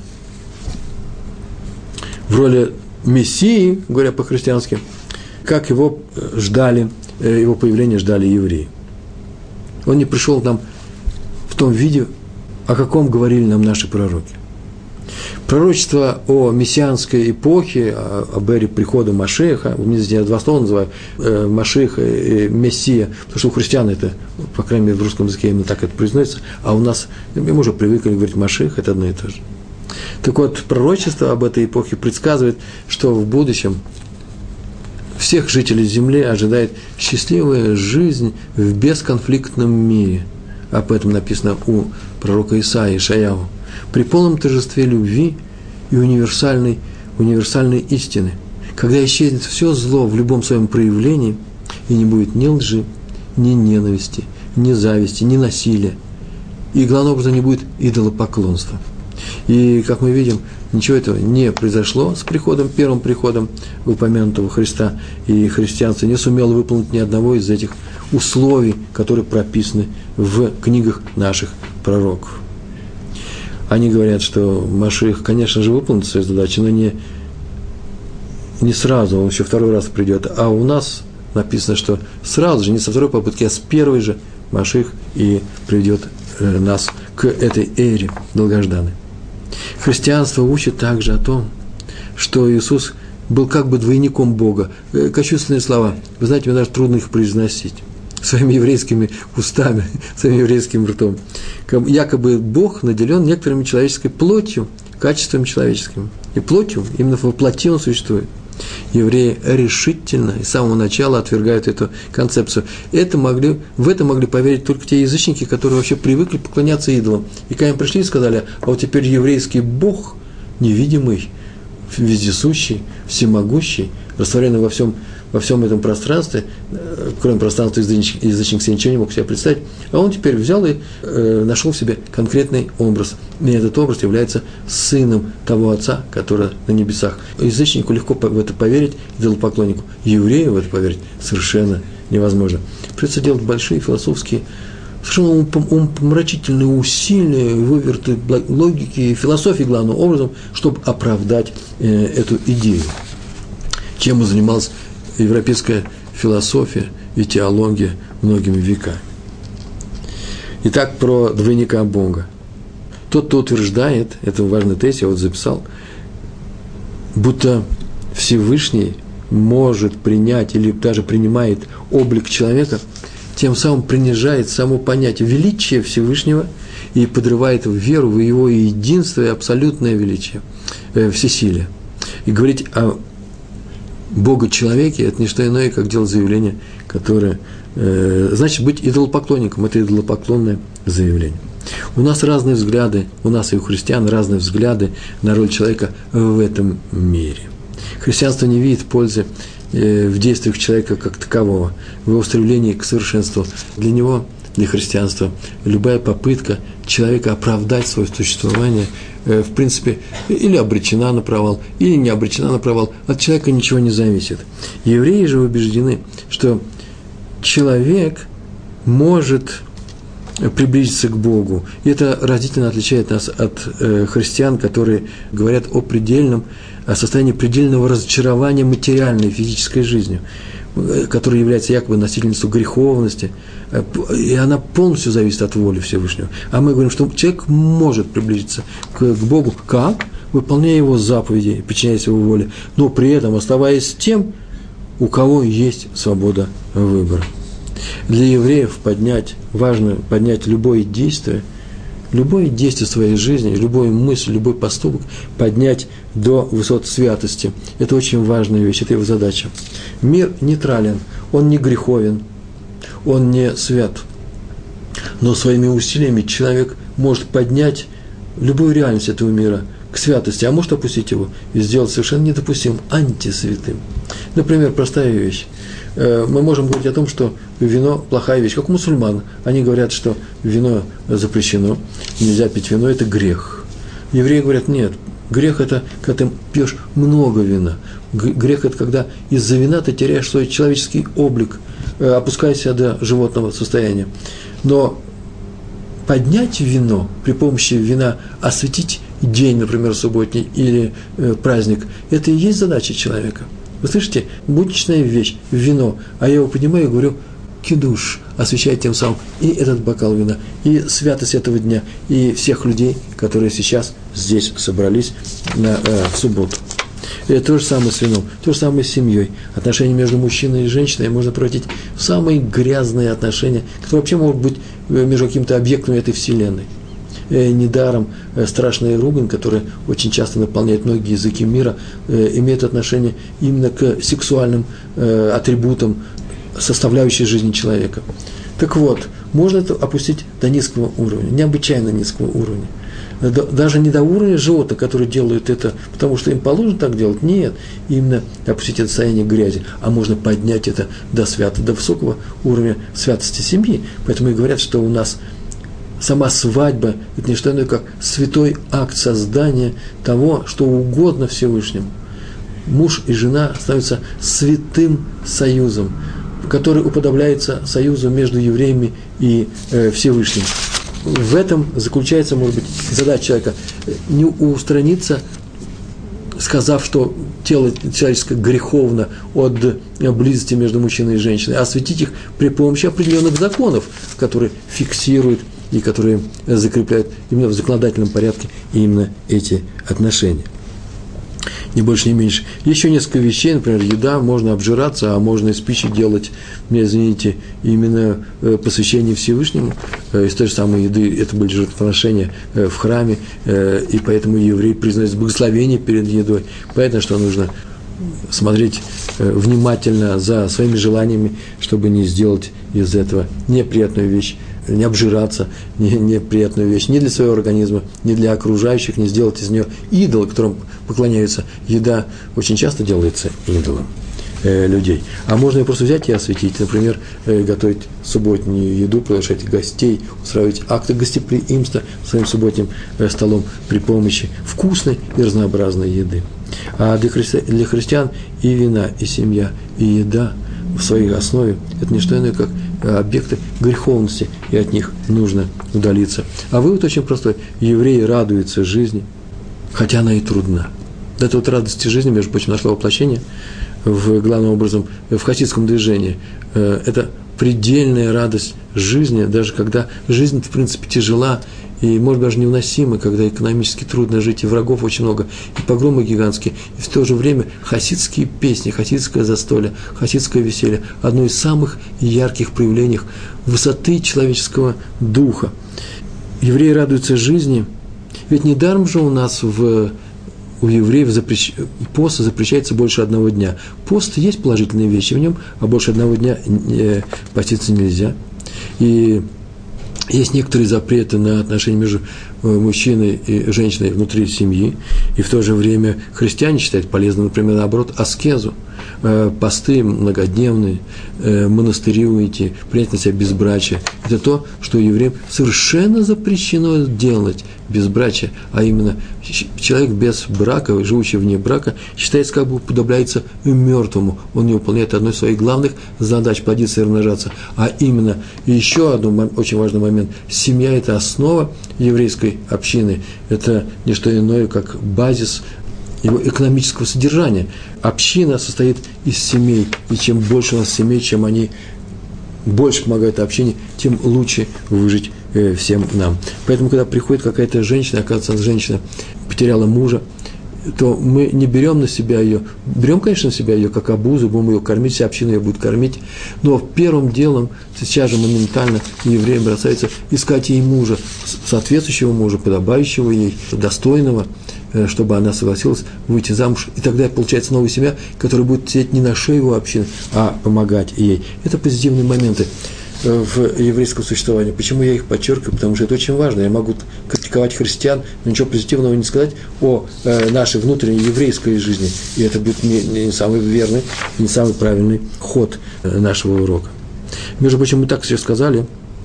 в роли Мессии, говоря по-христиански, как его ждали, его появления ждали евреи. Он не пришел к нам в том виде, о каком говорили нам наши пророки. Пророчество о мессианской эпохе, об эре прихода Машиаха, я два слова называю, Машиах и Мессия, потому что у христиан это, по крайней мере, в русском языке именно так это произносится, а у нас, мы уже привыкли говорить Машиах, это одно и то же. Так вот, пророчество об этой эпохе предсказывает, что в будущем всех жителей Земли ожидает счастливая жизнь в бесконфликтном мире. Об этом написано у пророка Исаии, Ишаяху. При полном торжестве любви и универсальной, универсальной истины. Когда исчезнет все зло в любом своем проявлении, и не будет ни лжи, ни ненависти, ни зависти, ни насилия. И, главным образом, не будет идолопоклонства. И, как мы видим, ничего этого не произошло с приходом, первым приходом упомянутого Христа, и христианство не сумело выполнить ни одного из этих условий, которые прописаны в книгах наших пророков. Они говорят, что Машиах, конечно же, выполнит свою задачу, но не, не сразу, он еще второй раз придет, а у нас написано, что сразу же, не со второй попытки, а с первой же Машиах и приведет нас к этой эре долгожданной. Христианство учит также о том, что Иисус был как бы двойником Бога. Кощунственные слова, вы знаете, мне даже трудно их произносить своими еврейскими устами, своим еврейским ртом. Якобы Бог наделен некоторыми человеческой плотью, качествами человеческими. И плотью, именно в воплоти он существует. Евреи решительно и с самого начала отвергают эту концепцию. Это могли, в это могли поверить только те язычники, которые вообще привыкли поклоняться идолам. И когда им пришли и сказали, а вот теперь еврейский Бог, невидимый, вездесущий, всемогущий, растворенный во всем, во всем этом пространстве, кроме пространства язычник, язычник себе ничего не мог себе представить, а он теперь взял и э, нашел в себе конкретный образ. И этот образ является сыном того Отца, который на небесах. Язычнику легко в это поверить, идолопоклоннику. Еврею в это поверить совершенно невозможно. Придется делать большие философские, совершенно умопомрачительные усилия, выверты логики и философии главным образом, чтобы оправдать э, эту идею. Чем и занималась европейская философия и теология многими веками. Итак, про двойника Бога. Тот, кто утверждает, это важный тезис, я вот записал, будто Всевышний может принять или даже принимает облик человека, тем самым принижает само понятие величия Всевышнего и подрывает веру в его единство и абсолютное величие, э, всесилие. И говорить о Бога-человеке – это не что иное, как делать заявление, которое, э, значит, быть идолопоклонником – это идолопоклонное заявление. У нас разные взгляды, у нас и у христиан разные взгляды на роль человека в этом мире. Христианство не видит пользы э, в действиях человека как такового, в его стремлении к совершенству. Для него, для христианства, любая попытка человека оправдать свое существование в принципе, или обречена на провал, или не обречена на провал, от человека ничего не зависит. Евреи же убеждены, что человек может приблизиться к Богу. И это разительно отличает нас от э, христиан, которые говорят о предельном, о состоянии предельного разочарования материальной, физической жизнью. которая является якобы носительницей греховности, и она полностью зависит от воли Всевышнего. А мы говорим, что человек может приблизиться к, к Богу. Как? Выполняя Его заповеди, подчиняясь Его воле, но при этом оставаясь тем, у кого есть свобода выбора. Для евреев поднять, важно поднять любое действие, любое действие в своей жизни, любую мысль, любой поступок поднять до высот святости. Это очень важная вещь, это его задача. Мир нейтрален, он не греховен, он не свят. Но своими усилиями человек может поднять любую реальность этого мира к святости, а может опустить его и сделать совершенно недопустимым, антисвятым. Например, простая вещь. Мы можем говорить о том, что вино – плохая вещь. Как у мусульман. Они говорят, что вино запрещено, нельзя пить вино – это грех. Евреи говорят, нет, грех – это когда ты пьешь много вина. Грех – это когда из-за вина ты теряешь свой человеческий облик, опускаешься до животного состояния. Но поднять вино, при помощи вина осветить день, например, субботний или праздник – это и есть задача человека. Вы слышите, будничная вещь, вино, а я его поднимаю и говорю, кидуш, освящая тем самым и этот бокал вина, и святость этого дня, и всех людей, которые сейчас здесь собрались на, э, в субботу. И то же самое с вином, то же самое с семьей. Отношения между мужчиной и женщиной можно превратить в самые грязные отношения, которые вообще могут быть между какими-то объектами этой вселенной. Недаром страшная ругань, которая очень часто наполняет многие языки мира, имеет отношение именно к сексуальным атрибутам, составляющей жизни человека. Так вот, можно это опустить до низкого уровня, необычайно низкого уровня. Даже не до уровня животных, которые делают это, потому что им положено так делать, нет, именно опустить это состояние грязи, а можно поднять это до святого, до высокого уровня святости семьи. Поэтому и говорят, что у нас сама свадьба – это не что иное, как святой акт создания того, что угодно Всевышнему. Муж и жена становятся святым союзом, который уподобляется союзу между евреями и э, Всевышним. В этом заключается, может быть, задача человека – не устраниться, сказав, что тело человеческое греховно от близости между мужчиной и женщиной, а осветить их при помощи определенных законов, которые фиксируют и которые закрепляют именно в законодательном порядке именно эти отношения. Ни больше, ни меньше. Еще несколько вещей, например, еда, можно обжираться, а можно из пищи делать, мне извините, именно посвящение Всевышнему. Из той же самой еды это были жертвоприношения в храме, и поэтому евреи признают благословение перед едой. Поэтому, что нужно смотреть внимательно за своими желаниями, чтобы не сделать из этого неприятную вещь, не обжираться, не, неприятную вещь ни для своего организма, ни для окружающих, не сделать из нее идол, которому поклоняются. Еда очень часто делается идолом э, людей. А можно ее просто взять и осветить, например, э, готовить субботнюю еду, приглашать гостей, устраивать акты гостеприимства своим субботним э, столом при помощи вкусной и разнообразной еды. А для, христи, для христиан и вина, и семья, и еда в своей основе – это не что иное, как объекты греховности, и от них нужно удалиться. А вывод очень простой. Евреи радуются жизни, хотя она и трудна. Эта вот радость жизни, между прочим, нашла воплощение в, главным образом в хасидском движении. Это предельная радость жизни, даже когда жизнь, в принципе, тяжела и, может быть, даже невыносима, когда экономически трудно жить, и врагов очень много, и погромы гигантские, и в то же время хасидские песни, хасидское застолье, хасидское веселье – одно из самых ярких проявлений высоты человеческого духа. Евреи радуются жизни, ведь недаром же у нас в у евреев запрещ... пост запрещается больше одного дня. Пост есть положительные вещи в нем, а больше одного дня поститься нельзя. И есть некоторые запреты на отношения между мужчиной и женщиной внутри семьи, и в то же время христиане считают полезным, например, наоборот, аскезу, посты многодневные, монастыри уйти, принять на себя безбрачие. Это то, что евреям совершенно запрещено делать, безбрачие, а именно человек без брака, живущий вне брака, считается, как бы уподобляется мертвому. Он не выполняет одной из своих главных задач – плодиться и размножаться. А именно, еще один очень важный момент – семья – это основа еврейской общины, это не что иное, как базис его экономического содержания. Община состоит из семей, и чем больше у нас семей, чем они больше помогают общине, тем лучше выжить э, всем нам. Поэтому, когда приходит какая-то женщина, оказывается, женщина потеряла мужа, то мы не берем на себя ее, берем, конечно, на себя ее как обузу, будем ее кормить, вся община ее будет кормить, но первым делом, сейчас же моментально евреи бросаются искать ей мужа, соответствующего мужа, подобающего ей, достойного, чтобы она согласилась выйти замуж, и тогда получается новая семья, которая будет сидеть не на шее его общины, а помогать ей. Это позитивные моменты в еврейском существовании. Почему я их подчеркиваю? Потому что это очень важно. Я могу критиковать христиан, но ничего позитивного не сказать о э, нашей внутренней еврейской жизни. И это будет не, не самый верный, не самый правильный ход э, нашего урока. Между прочим, мы так все сказали,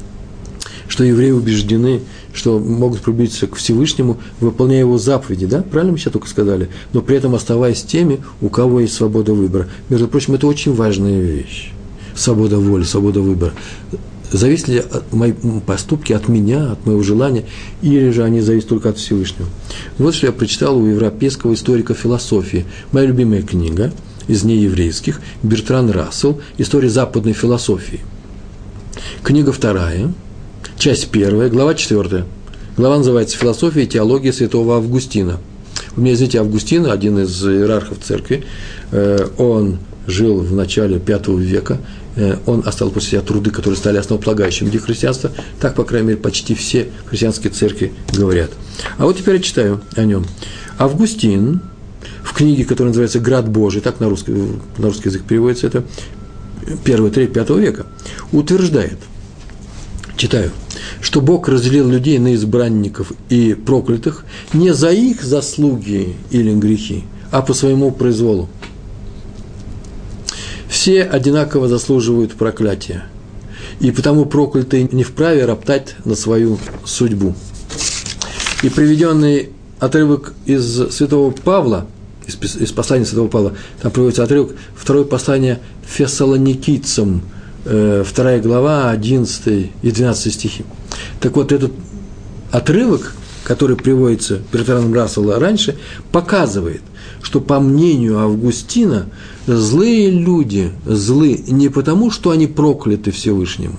что евреи убеждены, что могут приблизиться к Всевышнему, выполняя его заповеди, да? Правильно мы сейчас только сказали? Но при этом оставаясь теми, у кого есть свобода выбора. Между прочим, это очень важная вещь. Свобода воли, свобода выбора. Зависят ли мои поступки от меня, от моего желания, или же они зависят только от Всевышнего? Вот что я прочитал у европейского историка философии. Моя любимая книга из нееврейских, Бертран Рассел, «История западной философии». Книга вторая, часть первая, глава четвертая. Глава называется «Философия и теология святого Августина». У меня, извините, Августин, один из иерархов церкви, он жил в начале пятого века, он оставил после себя труды, которые стали основополагающими для христианства, так, по крайней мере, почти все христианские церкви говорят. А вот теперь я читаю о нем. Августин в книге, которая называется «Град Божий», так на русский, на русский язык переводится это, первая треть пятого века, утверждает, читаю, что Бог разделил людей на избранников и проклятых не за их заслуги или грехи, а по своему произволу. Все одинаково заслуживают проклятия, и потому проклятый не вправе роптать на свою судьбу. И приведенный отрывок из святого Павла, из, из послания святого Павла, там приводится отрывок, второе послание Фессалоникийцам, э, вторая глава, одиннадцатый и двенадцатый стихи. Так вот, этот отрывок, который приводится Бертраном Расселом раньше, показывает, что, по мнению Августина, злые люди злы не потому, что они прокляты Всевышним,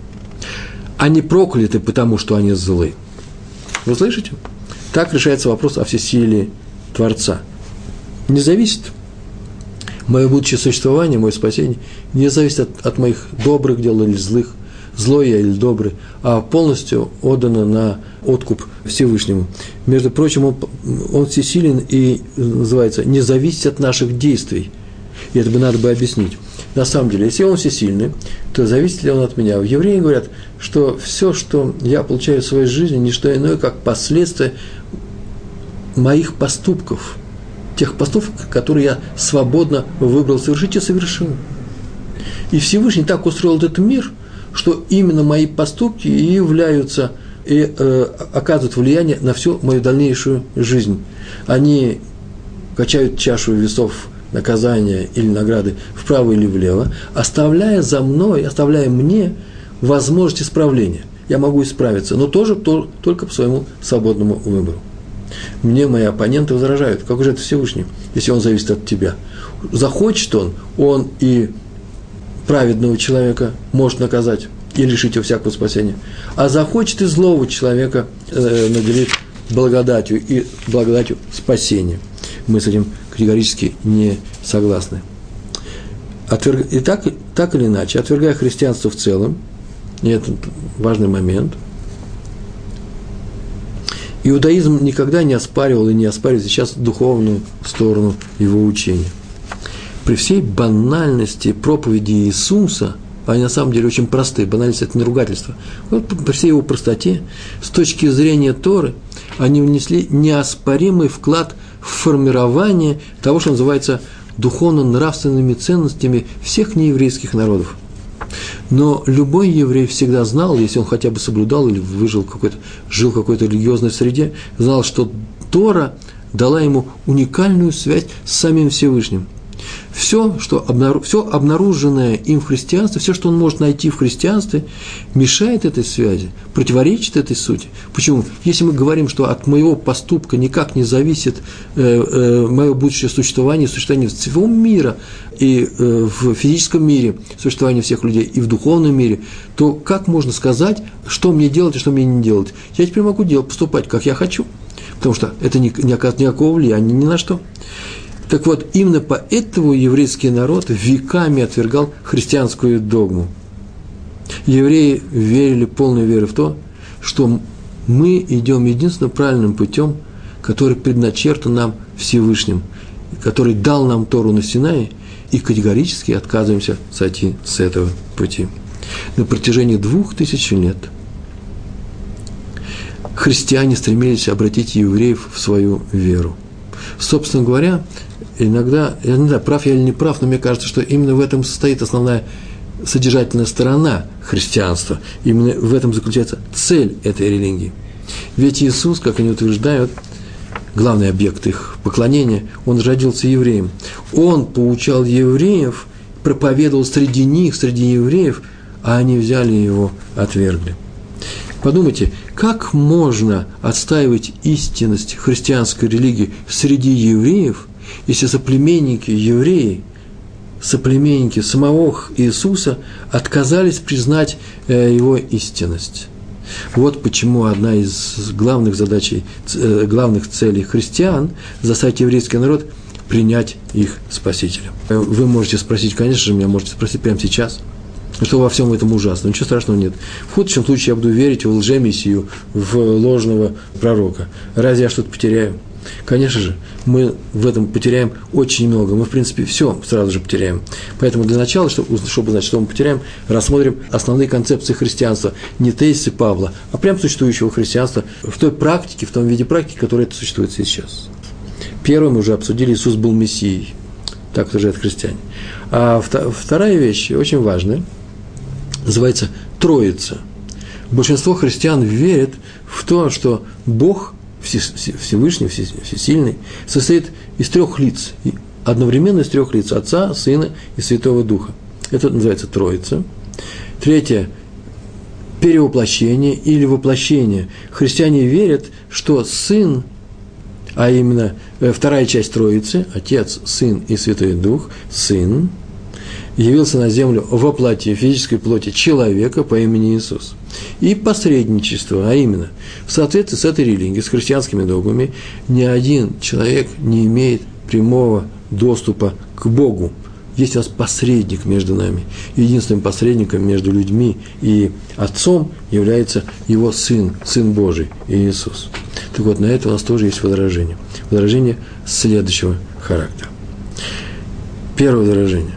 они прокляты потому, что они злы. Вы слышите? Так решается вопрос о всесилии Творца. Не зависит мое будущее существование, мое спасение, не зависит от, от моих добрых дел или злых, злой я или добрый, а полностью отдано на откуп Всевышнему. Между прочим, он, он всесилен и называется «не зависит от наших действий». И это бы надо бы объяснить. На самом деле, если он всесильный, то зависит ли он от меня? Евреи говорят, что все, что я получаю в своей жизни, не что иное, как последствия моих поступков, тех поступков, которые я свободно выбрал совершить и совершил. И Всевышний так устроил этот мир, что именно мои поступки и являются, и э, оказывают влияние на всю мою дальнейшую жизнь. Они качают чашу весов наказания или награды вправо или влево, оставляя за мной, оставляя мне возможность исправления. Я могу исправиться, но тоже то, только по своему свободному выбору. Мне мои оппоненты возражают, как же это Всевышний, если он зависит от тебя. Захочет он, он и праведного человека может наказать и лишить его всякого спасения, а захочет и злого человека э, наделить благодатью и благодатью спасения. Мы с этим категорически не согласны. Отверг... И так, так или иначе, отвергая христианство в целом, и это важный момент, иудаизм никогда не оспаривал и не оспаривает сейчас духовную сторону его учения. При всей банальности проповеди Иисуса, они на самом деле очень простые, банальность – это не ругательство, вот при всей его простоте, с точки зрения Торы, они внесли неоспоримый вклад в формирование того, что называется духовно-нравственными ценностями всех нееврейских народов. Но любой еврей всегда знал, если он хотя бы соблюдал или выжил какой-то, жил в какой-то религиозной среде, знал, что Тора дала ему уникальную связь с самим Всевышним. все, что обнару, все обнаруженное им в христианстве, все, что он может найти в христианстве, мешает этой связи, противоречит этой сути. Почему? Если мы говорим, что от моего поступка никак не зависит э, э, мое будущее существование, существование всего мира, и э, в физическом мире, существование всех людей, и в духовном мире, то как можно сказать, что мне делать и что мне не делать? Я теперь могу делать, поступать, как я хочу, потому что это не, не оказывает никакого влияния ни на что. Так вот, именно поэтому еврейский народ веками отвергал христианскую догму. Евреи верили полной верой в то, что мы идем единственно правильным путем, который предначертан нам Всевышним, который дал нам Тору на Синае, и категорически отказываемся сойти с этого пути. На протяжении двух тысяч лет христиане стремились обратить евреев в свою веру. Собственно говоря, иногда, я не знаю, прав я или не прав, но мне кажется, что именно в этом состоит основная содержательная сторона христианства. Именно в этом заключается цель этой религии. Ведь Иисус, как они утверждают, главный объект их поклонения, он родился евреем. Он поучал евреев, проповедовал среди них, среди евреев, а они взяли его, отвергли. Подумайте, как можно отстаивать истинность христианской религии среди евреев, если соплеменники евреи, соплеменники самого Иисуса отказались признать его истинность? Вот почему одна из главных задач, главных целей христиан – заставить еврейский народ принять их Спасителя. Вы можете спросить, конечно же, меня можете спросить прямо сейчас, что во всем этом ужасно. Ничего страшного нет. В худшем случае я буду верить в лжемессию, в ложного пророка. Разве я что-то потеряю? Конечно же, мы в этом потеряем очень много. Мы, в принципе, все сразу же потеряем. Поэтому для начала, чтобы, чтобы знать, что мы потеряем, рассмотрим основные концепции христианства. Не тезисы Павла, а прям существующего христианства в той практике, в том виде практики, которая это существует сейчас. Первое мы уже обсудили, Иисус был Мессией. Так утверждают христиане. А вторая вещь, очень важная, называется Троица. Большинство христиан верит в то, что Бог Всевышний, Всесильный, состоит из трех лиц, одновременно из трех лиц – Отца, Сына и Святого Духа. Это называется Троица. Третье – перевоплощение или воплощение. Христиане верят, что Сын, а именно вторая часть Троицы, Отец, Сын и Святой Дух, Сын, явился на землю во плоти, физической плоти человека по имени Иисус. И посредничество, а именно, в соответствии с этой религией, с христианскими догмами, ни один человек не имеет прямого доступа к Богу. Есть у нас посредник между нами. Единственным посредником между людьми и Отцом является Его Сын, Сын Божий, Иисус. Так вот, на это у нас тоже есть возражение. Возражение следующего характера. Первое возражение.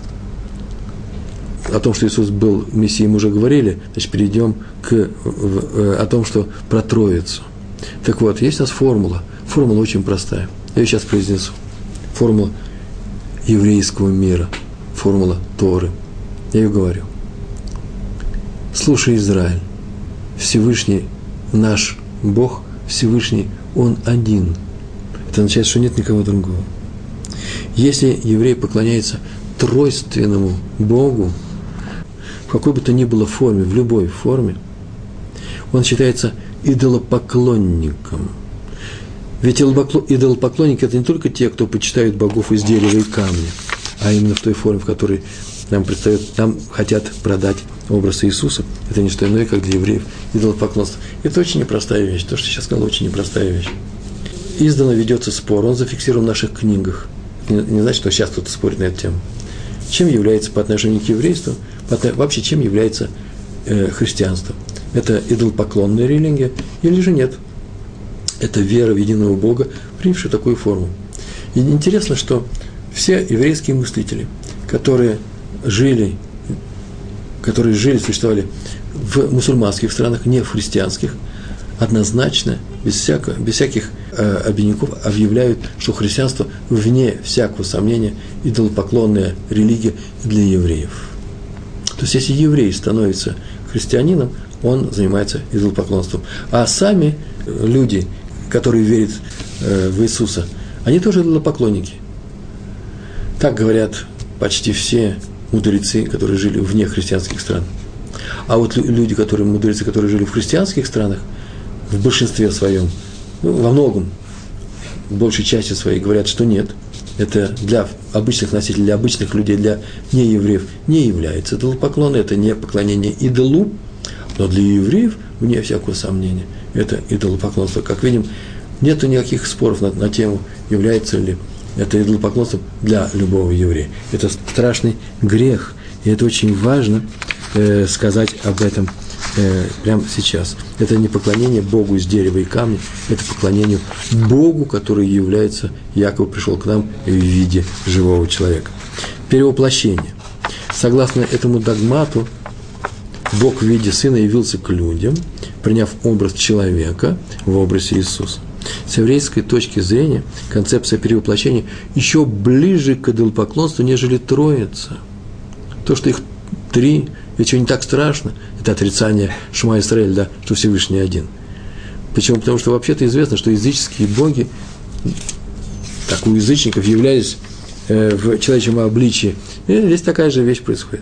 О том, что Иисус был Мессией, мы уже говорили, значит, перейдем к, в, о том, что про Троицу. Так вот, есть у нас формула. Формула очень простая. Я ее сейчас произнесу. Формула еврейского мира. Формула Торы. Я ее говорю. Слушай, Израиль, Всевышний наш Бог, Всевышний, Он один. Это означает, что нет никого другого. Если еврей поклоняется тройственному Богу, в какой бы то ни было форме, в любой форме, он считается идолопоклонником. Ведь идолопоклонники – это не только те, кто почитают богов из дерева и камня, а именно в той форме, в которой нам предстает, нам хотят продать образ Иисуса. Это не что иное, как для евреев идолопоклонство. Это очень непростая вещь. То, что я сейчас сказал, очень непростая вещь. Издавна ведется спор, он зафиксирован в наших книгах. Не, не значит, что сейчас кто-то спорит на эту тему. Чем является по отношению к еврейству, вообще чем является э, христианство? Это идолопоклонная религия или же нет? Это вера в единого Бога, принявшая такую форму. И интересно, что все еврейские мыслители, которые жили, которые жили, существовали в мусульманских странах, не в христианских, однозначно, без, всякого, без всяких э, обиняков объявляют, что христианство, вне всякого сомнения, идолопоклонная религия для евреев. То есть, если еврей становится христианином, он занимается идолопоклонством. А сами люди, которые верят э, в Иисуса, они тоже идолопоклонники. Так говорят почти все мудрецы, которые жили вне христианских стран. А вот люди, которые, мудрецы, которые жили в христианских странах, в большинстве своем, ну, во многом, в большей части своей, говорят, что нет. Это для обычных носителей, для обычных людей, для неевреев не является идолопоклон, это не поклонение идолу, но для евреев, вне всякого сомнения, это идолопоклонство. Как видим, нет никаких споров на, на тему, является ли это идолопоклонством для любого еврея. Это страшный грех, и это очень важно э, сказать об этом э, прямо сейчас. Это не поклонение Богу из дерева и камня, это поклонение Богу, который является, якобы пришел к нам в виде живого человека. Перевоплощение. Согласно этому догмату, Бог в виде Сына явился к людям, приняв образ человека в образе Иисуса. С еврейской точки зрения концепция перевоплощения еще ближе к идолопоклонству, нежели Троица. То, что их три, ведь что не так страшно, это отрицание Шма Исраэль, да, что Всевышний один. Почему? Потому что вообще-то известно, что языческие боги, так у язычников, являлись э, в человеческом обличии. И здесь такая же вещь происходит.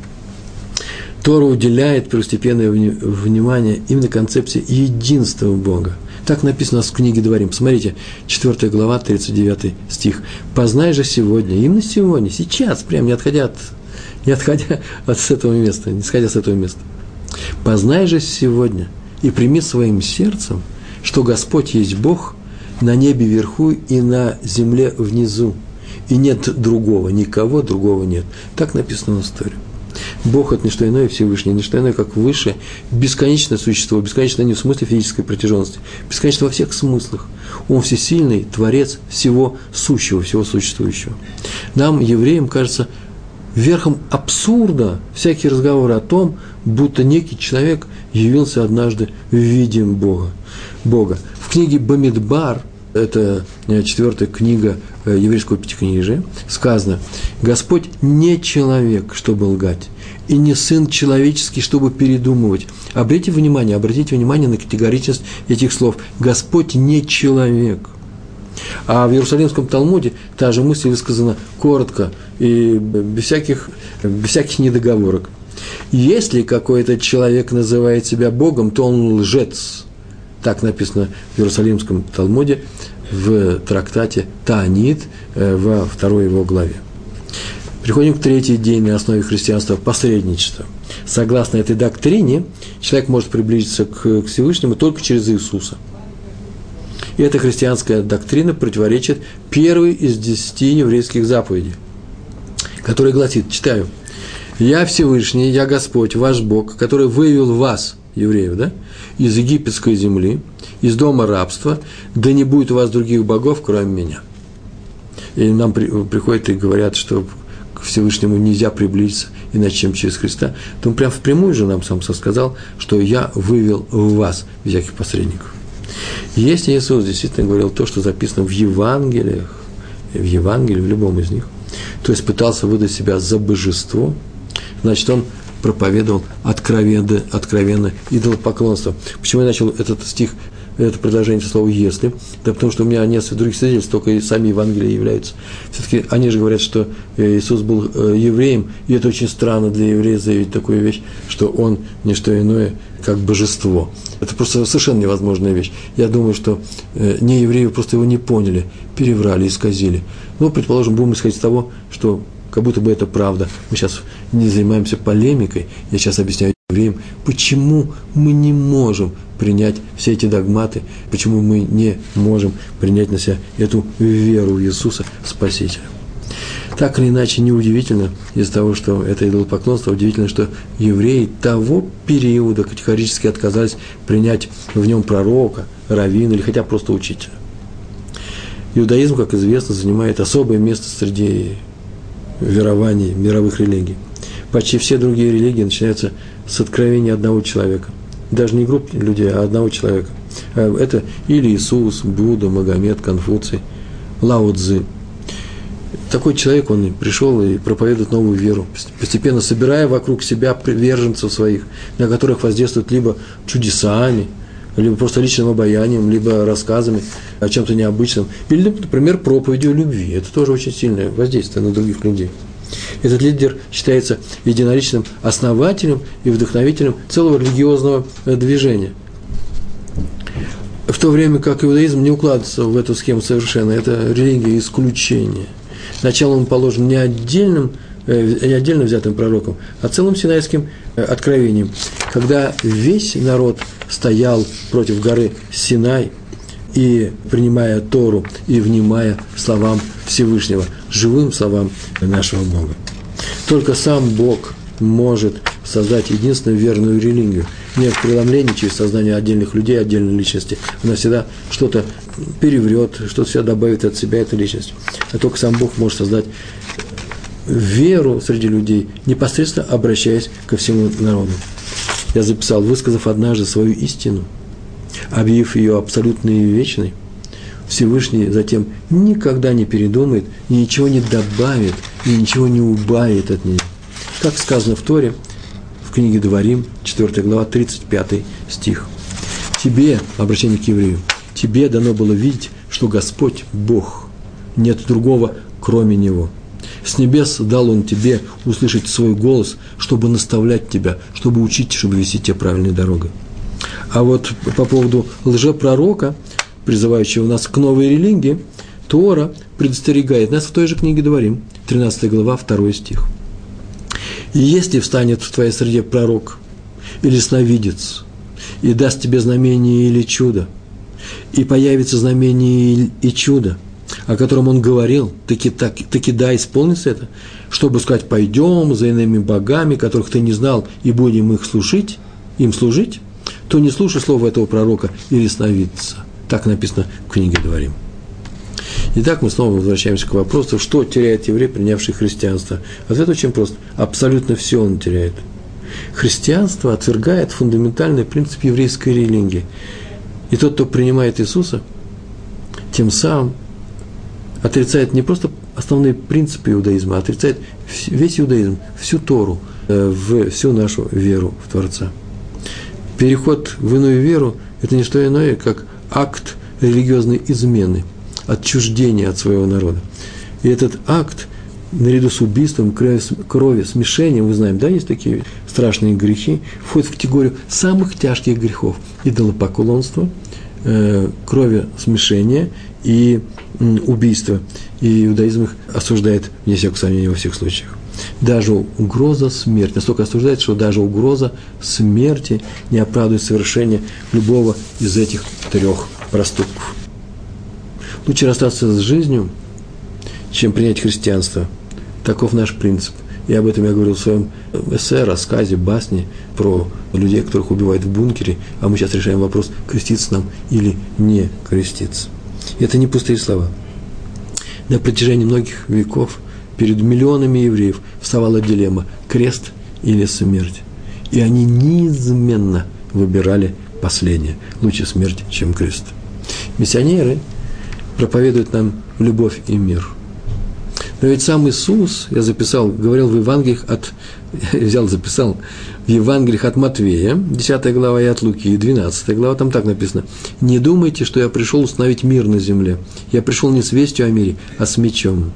Тора уделяет первостепенное внимание именно концепции единства Бога. Так написано в книге Дворим. Посмотрите, четвёртая глава, тридцать девятый стих. «Познай же сегодня», именно сегодня, сейчас, прям не отходя от, не отходя от с этого места, не сходя с этого места. «Познай же сегодня и прими своим сердцем, что Господь есть Бог на небе вверху и на земле внизу, и нет другого, никого другого нет». Так написано в истории. Бог – это не что иное, Всевышний, не что иное, как высшее, бесконечное существо, бесконечно не в смысле физической протяженности, бесконечно во всех смыслах. Он всесильный, Творец всего сущего, всего существующего. Нам, евреям, кажется верхом абсурда всякие разговоры о том, будто некий человек явился однажды в виде Бога. Бога. В книге Бамидбар, это четвертая книга еврейского пятикнижия, сказано: «Господь не человек, чтобы лгать, и не сын человеческий, чтобы передумывать». Обратите внимание, обратите внимание на категоричность этих слов. Господь не человек. А в Иерусалимском Талмуде та же мысль высказана коротко и без всяких, без всяких недоговорок. Если какой-то человек называет себя Богом, то он лжец. Так написано в Иерусалимском Талмуде, в трактате Таанит, во второй его главе. Переходим к третьей идейной основе христианства – посредничество. Согласно этой доктрине, человек может приблизиться к Всевышнему только через Иисуса. И эта христианская доктрина противоречит первой из десяти еврейских заповедей, которая гласит, читаю: «Я Всевышний, я Господь, ваш Бог, который вывел вас, евреев, да, из египетской земли, из дома рабства, да не будет у вас других богов, кроме меня». И нам при, приходят и говорят, что к Всевышнему нельзя приблизиться иначе, чем через Христа. То он прям впрямую же нам сам сказал, что я вывел в вас всяких посредников. Если Иисус действительно говорил то, что записано в Евангелиях, в Евангелии, в любом из них, то есть пытался выдать себя за божество, значит, он проповедовал откровенно, откровенно идолопоклонство. Почему я начал этот стих, это предложение слова «если»? Да потому что у меня нет других свидетельств, только и сами Евангелия являются. Все-таки они же говорят, что Иисус был евреем, и это очень странно для еврея заявить такую вещь, что он не что иное, как божество. Это просто совершенно невозможная вещь. Я думаю, что не евреи просто его не поняли, переврали, исказили. Ну, предположим, будем исходить из того, что как будто бы это правда. Мы сейчас не занимаемся полемикой. Я сейчас объясняю евреям, почему мы не можем принять все эти догматы, почему мы не можем принять на себя эту веру в Иисуса Спасителя. Так или иначе, неудивительно из-за того, что это идолопоклонство, удивительно, что евреи того периода категорически отказались принять в нем пророка, раввина или хотя бы просто учителя. Иудаизм, как известно, занимает особое место среди верований мировых религий. Почти все другие религии начинаются с откровения одного человека. Даже не группы людей, а одного человека. Это или Иисус, Будда, Магомед, Конфуций, Лао Цзы. Такой человек, он пришел и проповедует новую веру, постепенно собирая вокруг себя приверженцев своих, на которых воздействуют либо чудесами, либо просто личным обаянием, либо рассказами о чем-то необычном, или, например, проповедью любви. Это тоже очень сильное воздействие на других людей. Этот лидер считается единоличным основателем и вдохновителем целого религиозного движения. В то время как иудаизм не укладывается в эту схему совершенно, это религия исключения. Начало он положен не отдельным, не отдельно взятым пророком, а целым синайским откровением, когда весь народ стоял против горы Синай и, принимая Тору и внимая словам Всевышнего, живым словам нашего Бога. Только сам Бог может создать единственную верную религию, не в преломлении через сознание отдельных людей, отдельной личности. Она всегда что-то переврет, что-то всегда добавит от себя эта личность. А только сам Бог может создать веру среди людей, непосредственно обращаясь ко всему народу. Я записал, высказав однажды свою истину, объявив ее абсолютной и вечной, Всевышний затем никогда не передумает, ничего не добавит и ничего не убавит от нее. Как сказано в Торе, в книге Дворим, четвёртая глава, тридцать пятый стих. «Тебе, обращение к еврею, тебе дано было видеть, что Господь – Бог, нет другого, кроме Него. С небес дал Он тебе услышать свой голос, чтобы наставлять тебя, чтобы учить, чтобы вести тебя правильной дорогой». А вот по поводу лжепророка, призывающего нас к новой религии, Тора предостерегает нас в той же книге Дворим, тринадцатая глава, второй стих. «И если встанет в твоей среде пророк или сновидец, и даст тебе знамение или чудо, и появится знамение и чудо, о котором он говорил, таки, так, таки да, исполнится это, чтобы сказать, пойдем за иными богами, которых ты не знал, и будем их служить, им служить, то не слушай слова этого пророка или сновидца». Так написано в книге Дворим. Итак, мы снова возвращаемся к вопросу, что теряет еврей, принявший христианство. Ответ очень прост. Абсолютно все он теряет. Христианство отвергает фундаментальный принцип еврейской религии. И тот, кто принимает Иисуса, тем самым отрицает не просто основные принципы иудаизма, а отрицает весь иудаизм, всю Тору, всю нашу веру в Творца. Переход в иную веру – это не что иное, как акт религиозной измены, отчуждения от своего народа. И этот акт, наряду с убийством, крови, смешением, вы знаете, да, есть такие страшные грехи, входит в категорию самых тяжких грехов – идолопоклонство, э, кровесмешение и э, убийство. И иудаизм их осуждает, вне всякого сомнения, во всех случаях. Даже угроза смерти, настолько осуждается, что даже угроза смерти не оправдывает совершение любого из этих трех проступков. Лучше расстаться с жизнью, чем принять христианство. Таков наш принцип. И об этом я говорил в своем эссе, рассказе, басне про людей, которых убивают в бункере, а мы сейчас решаем вопрос, креститься нам или не креститься. И это не пустые слова. На протяжении многих веков перед миллионами евреев вставала дилемма – крест или смерть. И они неизменно выбирали последнее – лучше смерть, чем крест. Миссионеры проповедуют нам любовь и мир. Но ведь сам Иисус, я записал, говорил в Евангелиях от, взял, записал, в Евангелиях от Матвея, десятая глава, и от Луки, двенадцатая глава, там так написано: «Не думайте, что я пришел установить мир на земле. Я пришел не с вестью о мире, а с мечом».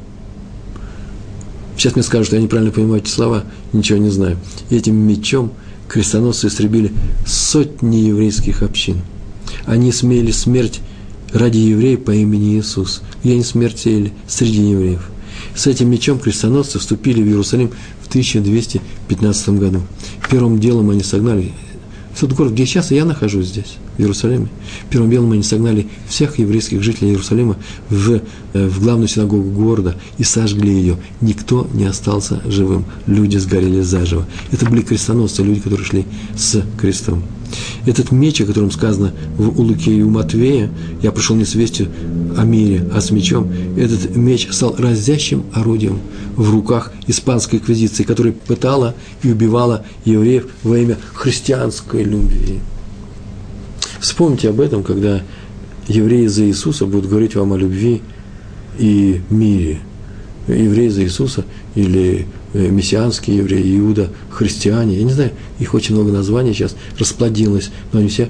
Сейчас мне скажут, что я неправильно понимаю эти слова, ничего не знаю. И этим мечом крестоносцы истребили сотни еврейских общин. Они смели смерть ради евреев по имени Иисус. И они смерть сеяли среди евреев. С этим мечом крестоносцы вступили в Иерусалим в тысяча двести пятнадцатом году. Первым делом они согнали, в тот город, где сейчас я нахожусь здесь, в Иерусалиме, первым делом они согнали всех еврейских жителей Иерусалима в, в главную синагогу города и сожгли ее. Никто не остался живым. Люди сгорели заживо. Это были крестоносцы, люди, которые шли с крестом. Этот меч, о котором сказано в Луке и у Матвея, я пришел не с вестью о мире, а с мечом, этот меч стал разящим орудием в руках испанской инквизиции, которая пытала и убивала евреев во имя христианской любви. Вспомните об этом, когда евреи за Иисуса будут говорить вам о любви и мире. Евреи за Иисуса или мессианские евреи, Иуда, христиане, я не знаю, их очень много названий сейчас расплодилось, но они все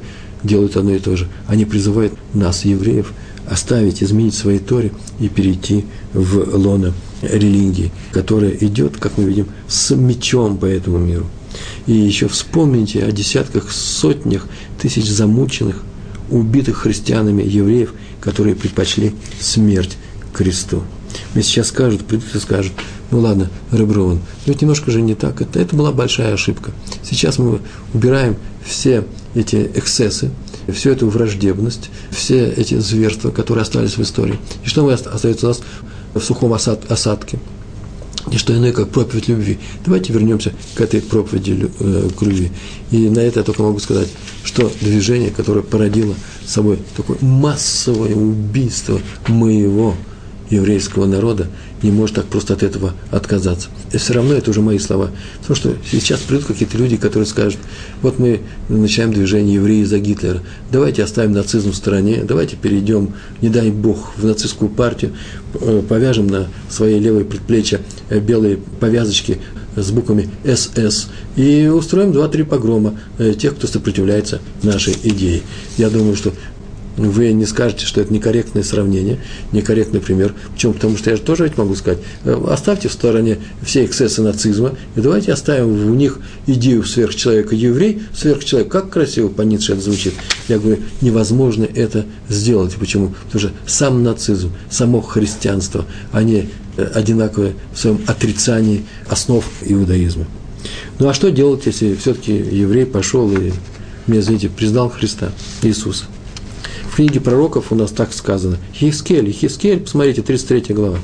делают одно и то же. Они призывают нас, евреев, оставить, изменить свои Торе и перейти в лоно религии, которая идет, как мы видим, с мечом по этому миру. И еще вспомните о десятках, сотнях тысяч замученных, убитых христианами евреев, которые предпочли смерть кресту. Мне сейчас скажут, придут и скажут: ну ладно, Реб Ровен, но это немножко же не так, это, это была большая ошибка. Сейчас мы убираем все эти эксцессы, всю эту враждебность, все эти зверства, которые остались в истории. И что остается у нас в сухом осад, осадке? Не что иное, как проповедь любви. Давайте вернемся к этой проповеди э, к любви. И на это я только могу сказать, что движение, которое породило собой такое массовое убийство моего еврейского народа, не может так просто от этого отказаться. И все равно это уже мои слова. Потому что сейчас придут какие-то люди, которые скажут: вот мы начинаем движение «Евреи за Гитлера», давайте оставим нацизм в стороне, давайте перейдем, не дай Бог, в нацистскую партию, повяжем на свои левые предплечья белые повязочки с буквами эс эс и устроим два-три погрома тех, кто сопротивляется нашей идее. Я думаю, что вы не скажете, что это некорректное сравнение, некорректный пример. Почему? Потому что я же тоже ведь могу сказать: оставьте в стороне все эксцессы нацизма, и давайте оставим в них идею сверхчеловека. Еврей, сверхчеловек, как красиво по Ницше это звучит. Я говорю, невозможно это сделать. Почему? Потому что сам нацизм, само христианство, они одинаковые в своем отрицании основ иудаизма. Ну а что делать, если все-таки еврей пошел и, мне извините, признал Христа, Иисуса? В книге пророков у нас так сказано. Хискель, Хискель, посмотрите, тридцать третья глава.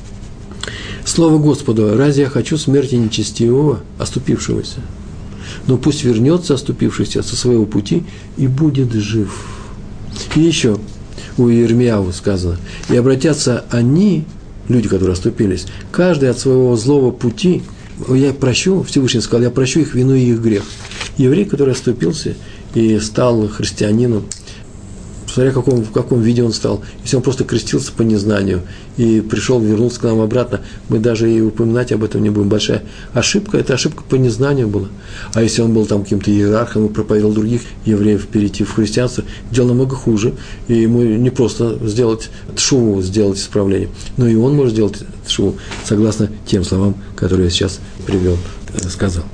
Слово Господу: разве я хочу смерти нечестивого, оступившегося? Но пусть вернется оступившийся со своего пути и будет жив. И еще у Иеремияу сказано: и обратятся они, люди, которые оступились, каждый от своего злого пути, я прощу, Всевышний сказал, я прощу их вину и их грех. Еврей, который оступился и стал христианином, смотря в каком, в каком виде он стал, если он просто крестился по незнанию и пришел, вернулся к нам обратно, мы даже и упоминать об этом не будем. Большая ошибка, это ошибка по незнанию была. А если он был там каким-то иерархом и проповедовал других евреев перейти в христианство, дело намного хуже, и ему не просто сделать тшуву, сделать исправление, но и он может сделать тшуву, согласно тем словам, которые я сейчас привел, сказал.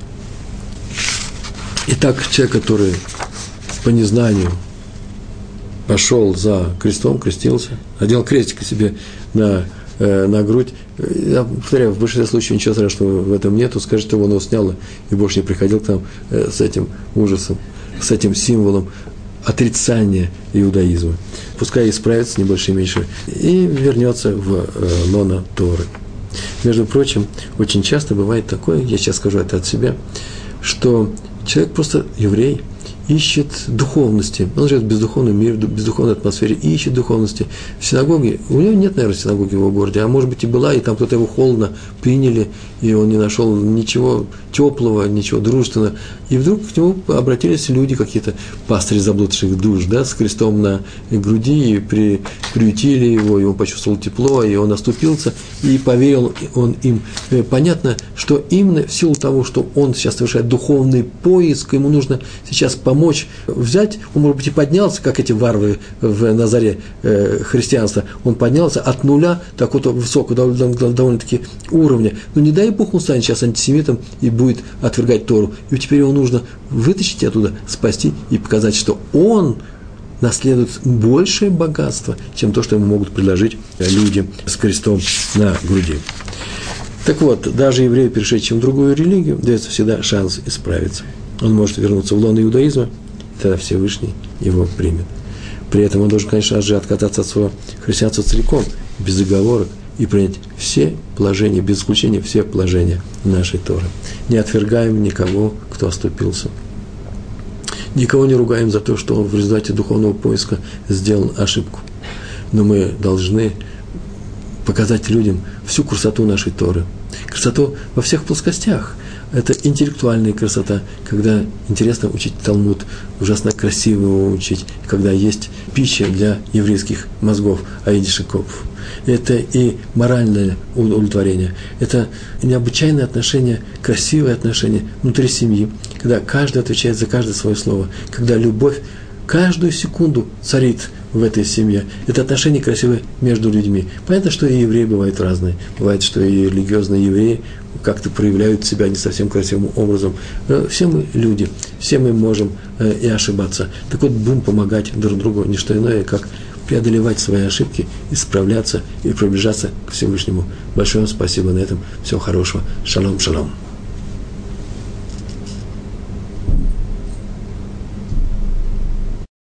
Итак, человек, который по незнанию пошел за крестом, крестился, одел крестик себе на, э, на грудь. Я повторяю, в большинстве случаев ничего страшного в этом нету. Скажет, его он его снял и больше не приходил к нам э, с этим ужасом, с этим символом отрицания иудаизма. Пускай исправится не больше и меньше и вернется в э, лоно Торы. Между прочим, очень часто бывает такое, я сейчас скажу это от себя, что человек просто еврей, ищет духовности. Он живет в бездуховном мире, в бездуховной атмосфере и ищет духовности. В синагоге, у него нет, наверное, синагоги в его городе, а может быть и была, и там кто-то его холодно приняли, и он не нашел ничего теплого, ничего дружественного. И вдруг к нему обратились люди, какие-то пастыри заблудших душ, да, с крестом на груди, и при, приютили его, и он почувствовал тепло, и он оступился, и поверил он им. Понятно, что именно в силу того, что он сейчас совершает духовный поиск, ему нужно сейчас помочь взять, он, может быть, и поднялся, как эти варвары в, на заре э, христианства, он поднялся от нуля такого высокого, довольно, довольно-таки уровня, но не дай Бог он станет сейчас антисемитом и будет отвергать Тору, и теперь его нужно вытащить оттуда, спасти и показать, что он наследует большее богатство, чем то, что ему могут предложить люди с крестом на груди. Так вот, даже еврею, перешедшему в другую религию, дается всегда шанс исправиться. Он может вернуться в лоно иудаизма, тогда Всевышний его примет. При этом он должен, конечно же, отказаться от своего христианства целиком, без оговорок, и принять все положения, без исключения все положения нашей Торы. Не отвергаем никого, кто оступился. Никого не ругаем за то, что он в результате духовного поиска сделал ошибку. Но мы должны показать людям всю красоту нашей Торы. Красоту во всех плоскостях. Это интеллектуальная красота, когда интересно учить Талмуд, ужасно красиво его учить, когда есть пища для еврейских мозгов, аидишиков. Это и моральное удовлетворение, это необычайное отношение, красивое отношение внутри семьи, когда каждый отвечает за каждое свое слово, когда любовь каждую секунду царит в этой семье. Это отношение красивое между людьми. Понятно, что и евреи бывают разные. Бывает, что и религиозные евреи как-то проявляют себя не совсем красивым образом. Все мы люди, все мы можем и ошибаться. Так вот, будем помогать друг другу, не что иное, как преодолевать свои ошибки, исправляться и приближаться к Всевышнему. Большое вам спасибо на этом. Всего хорошего. Шалом, шалом.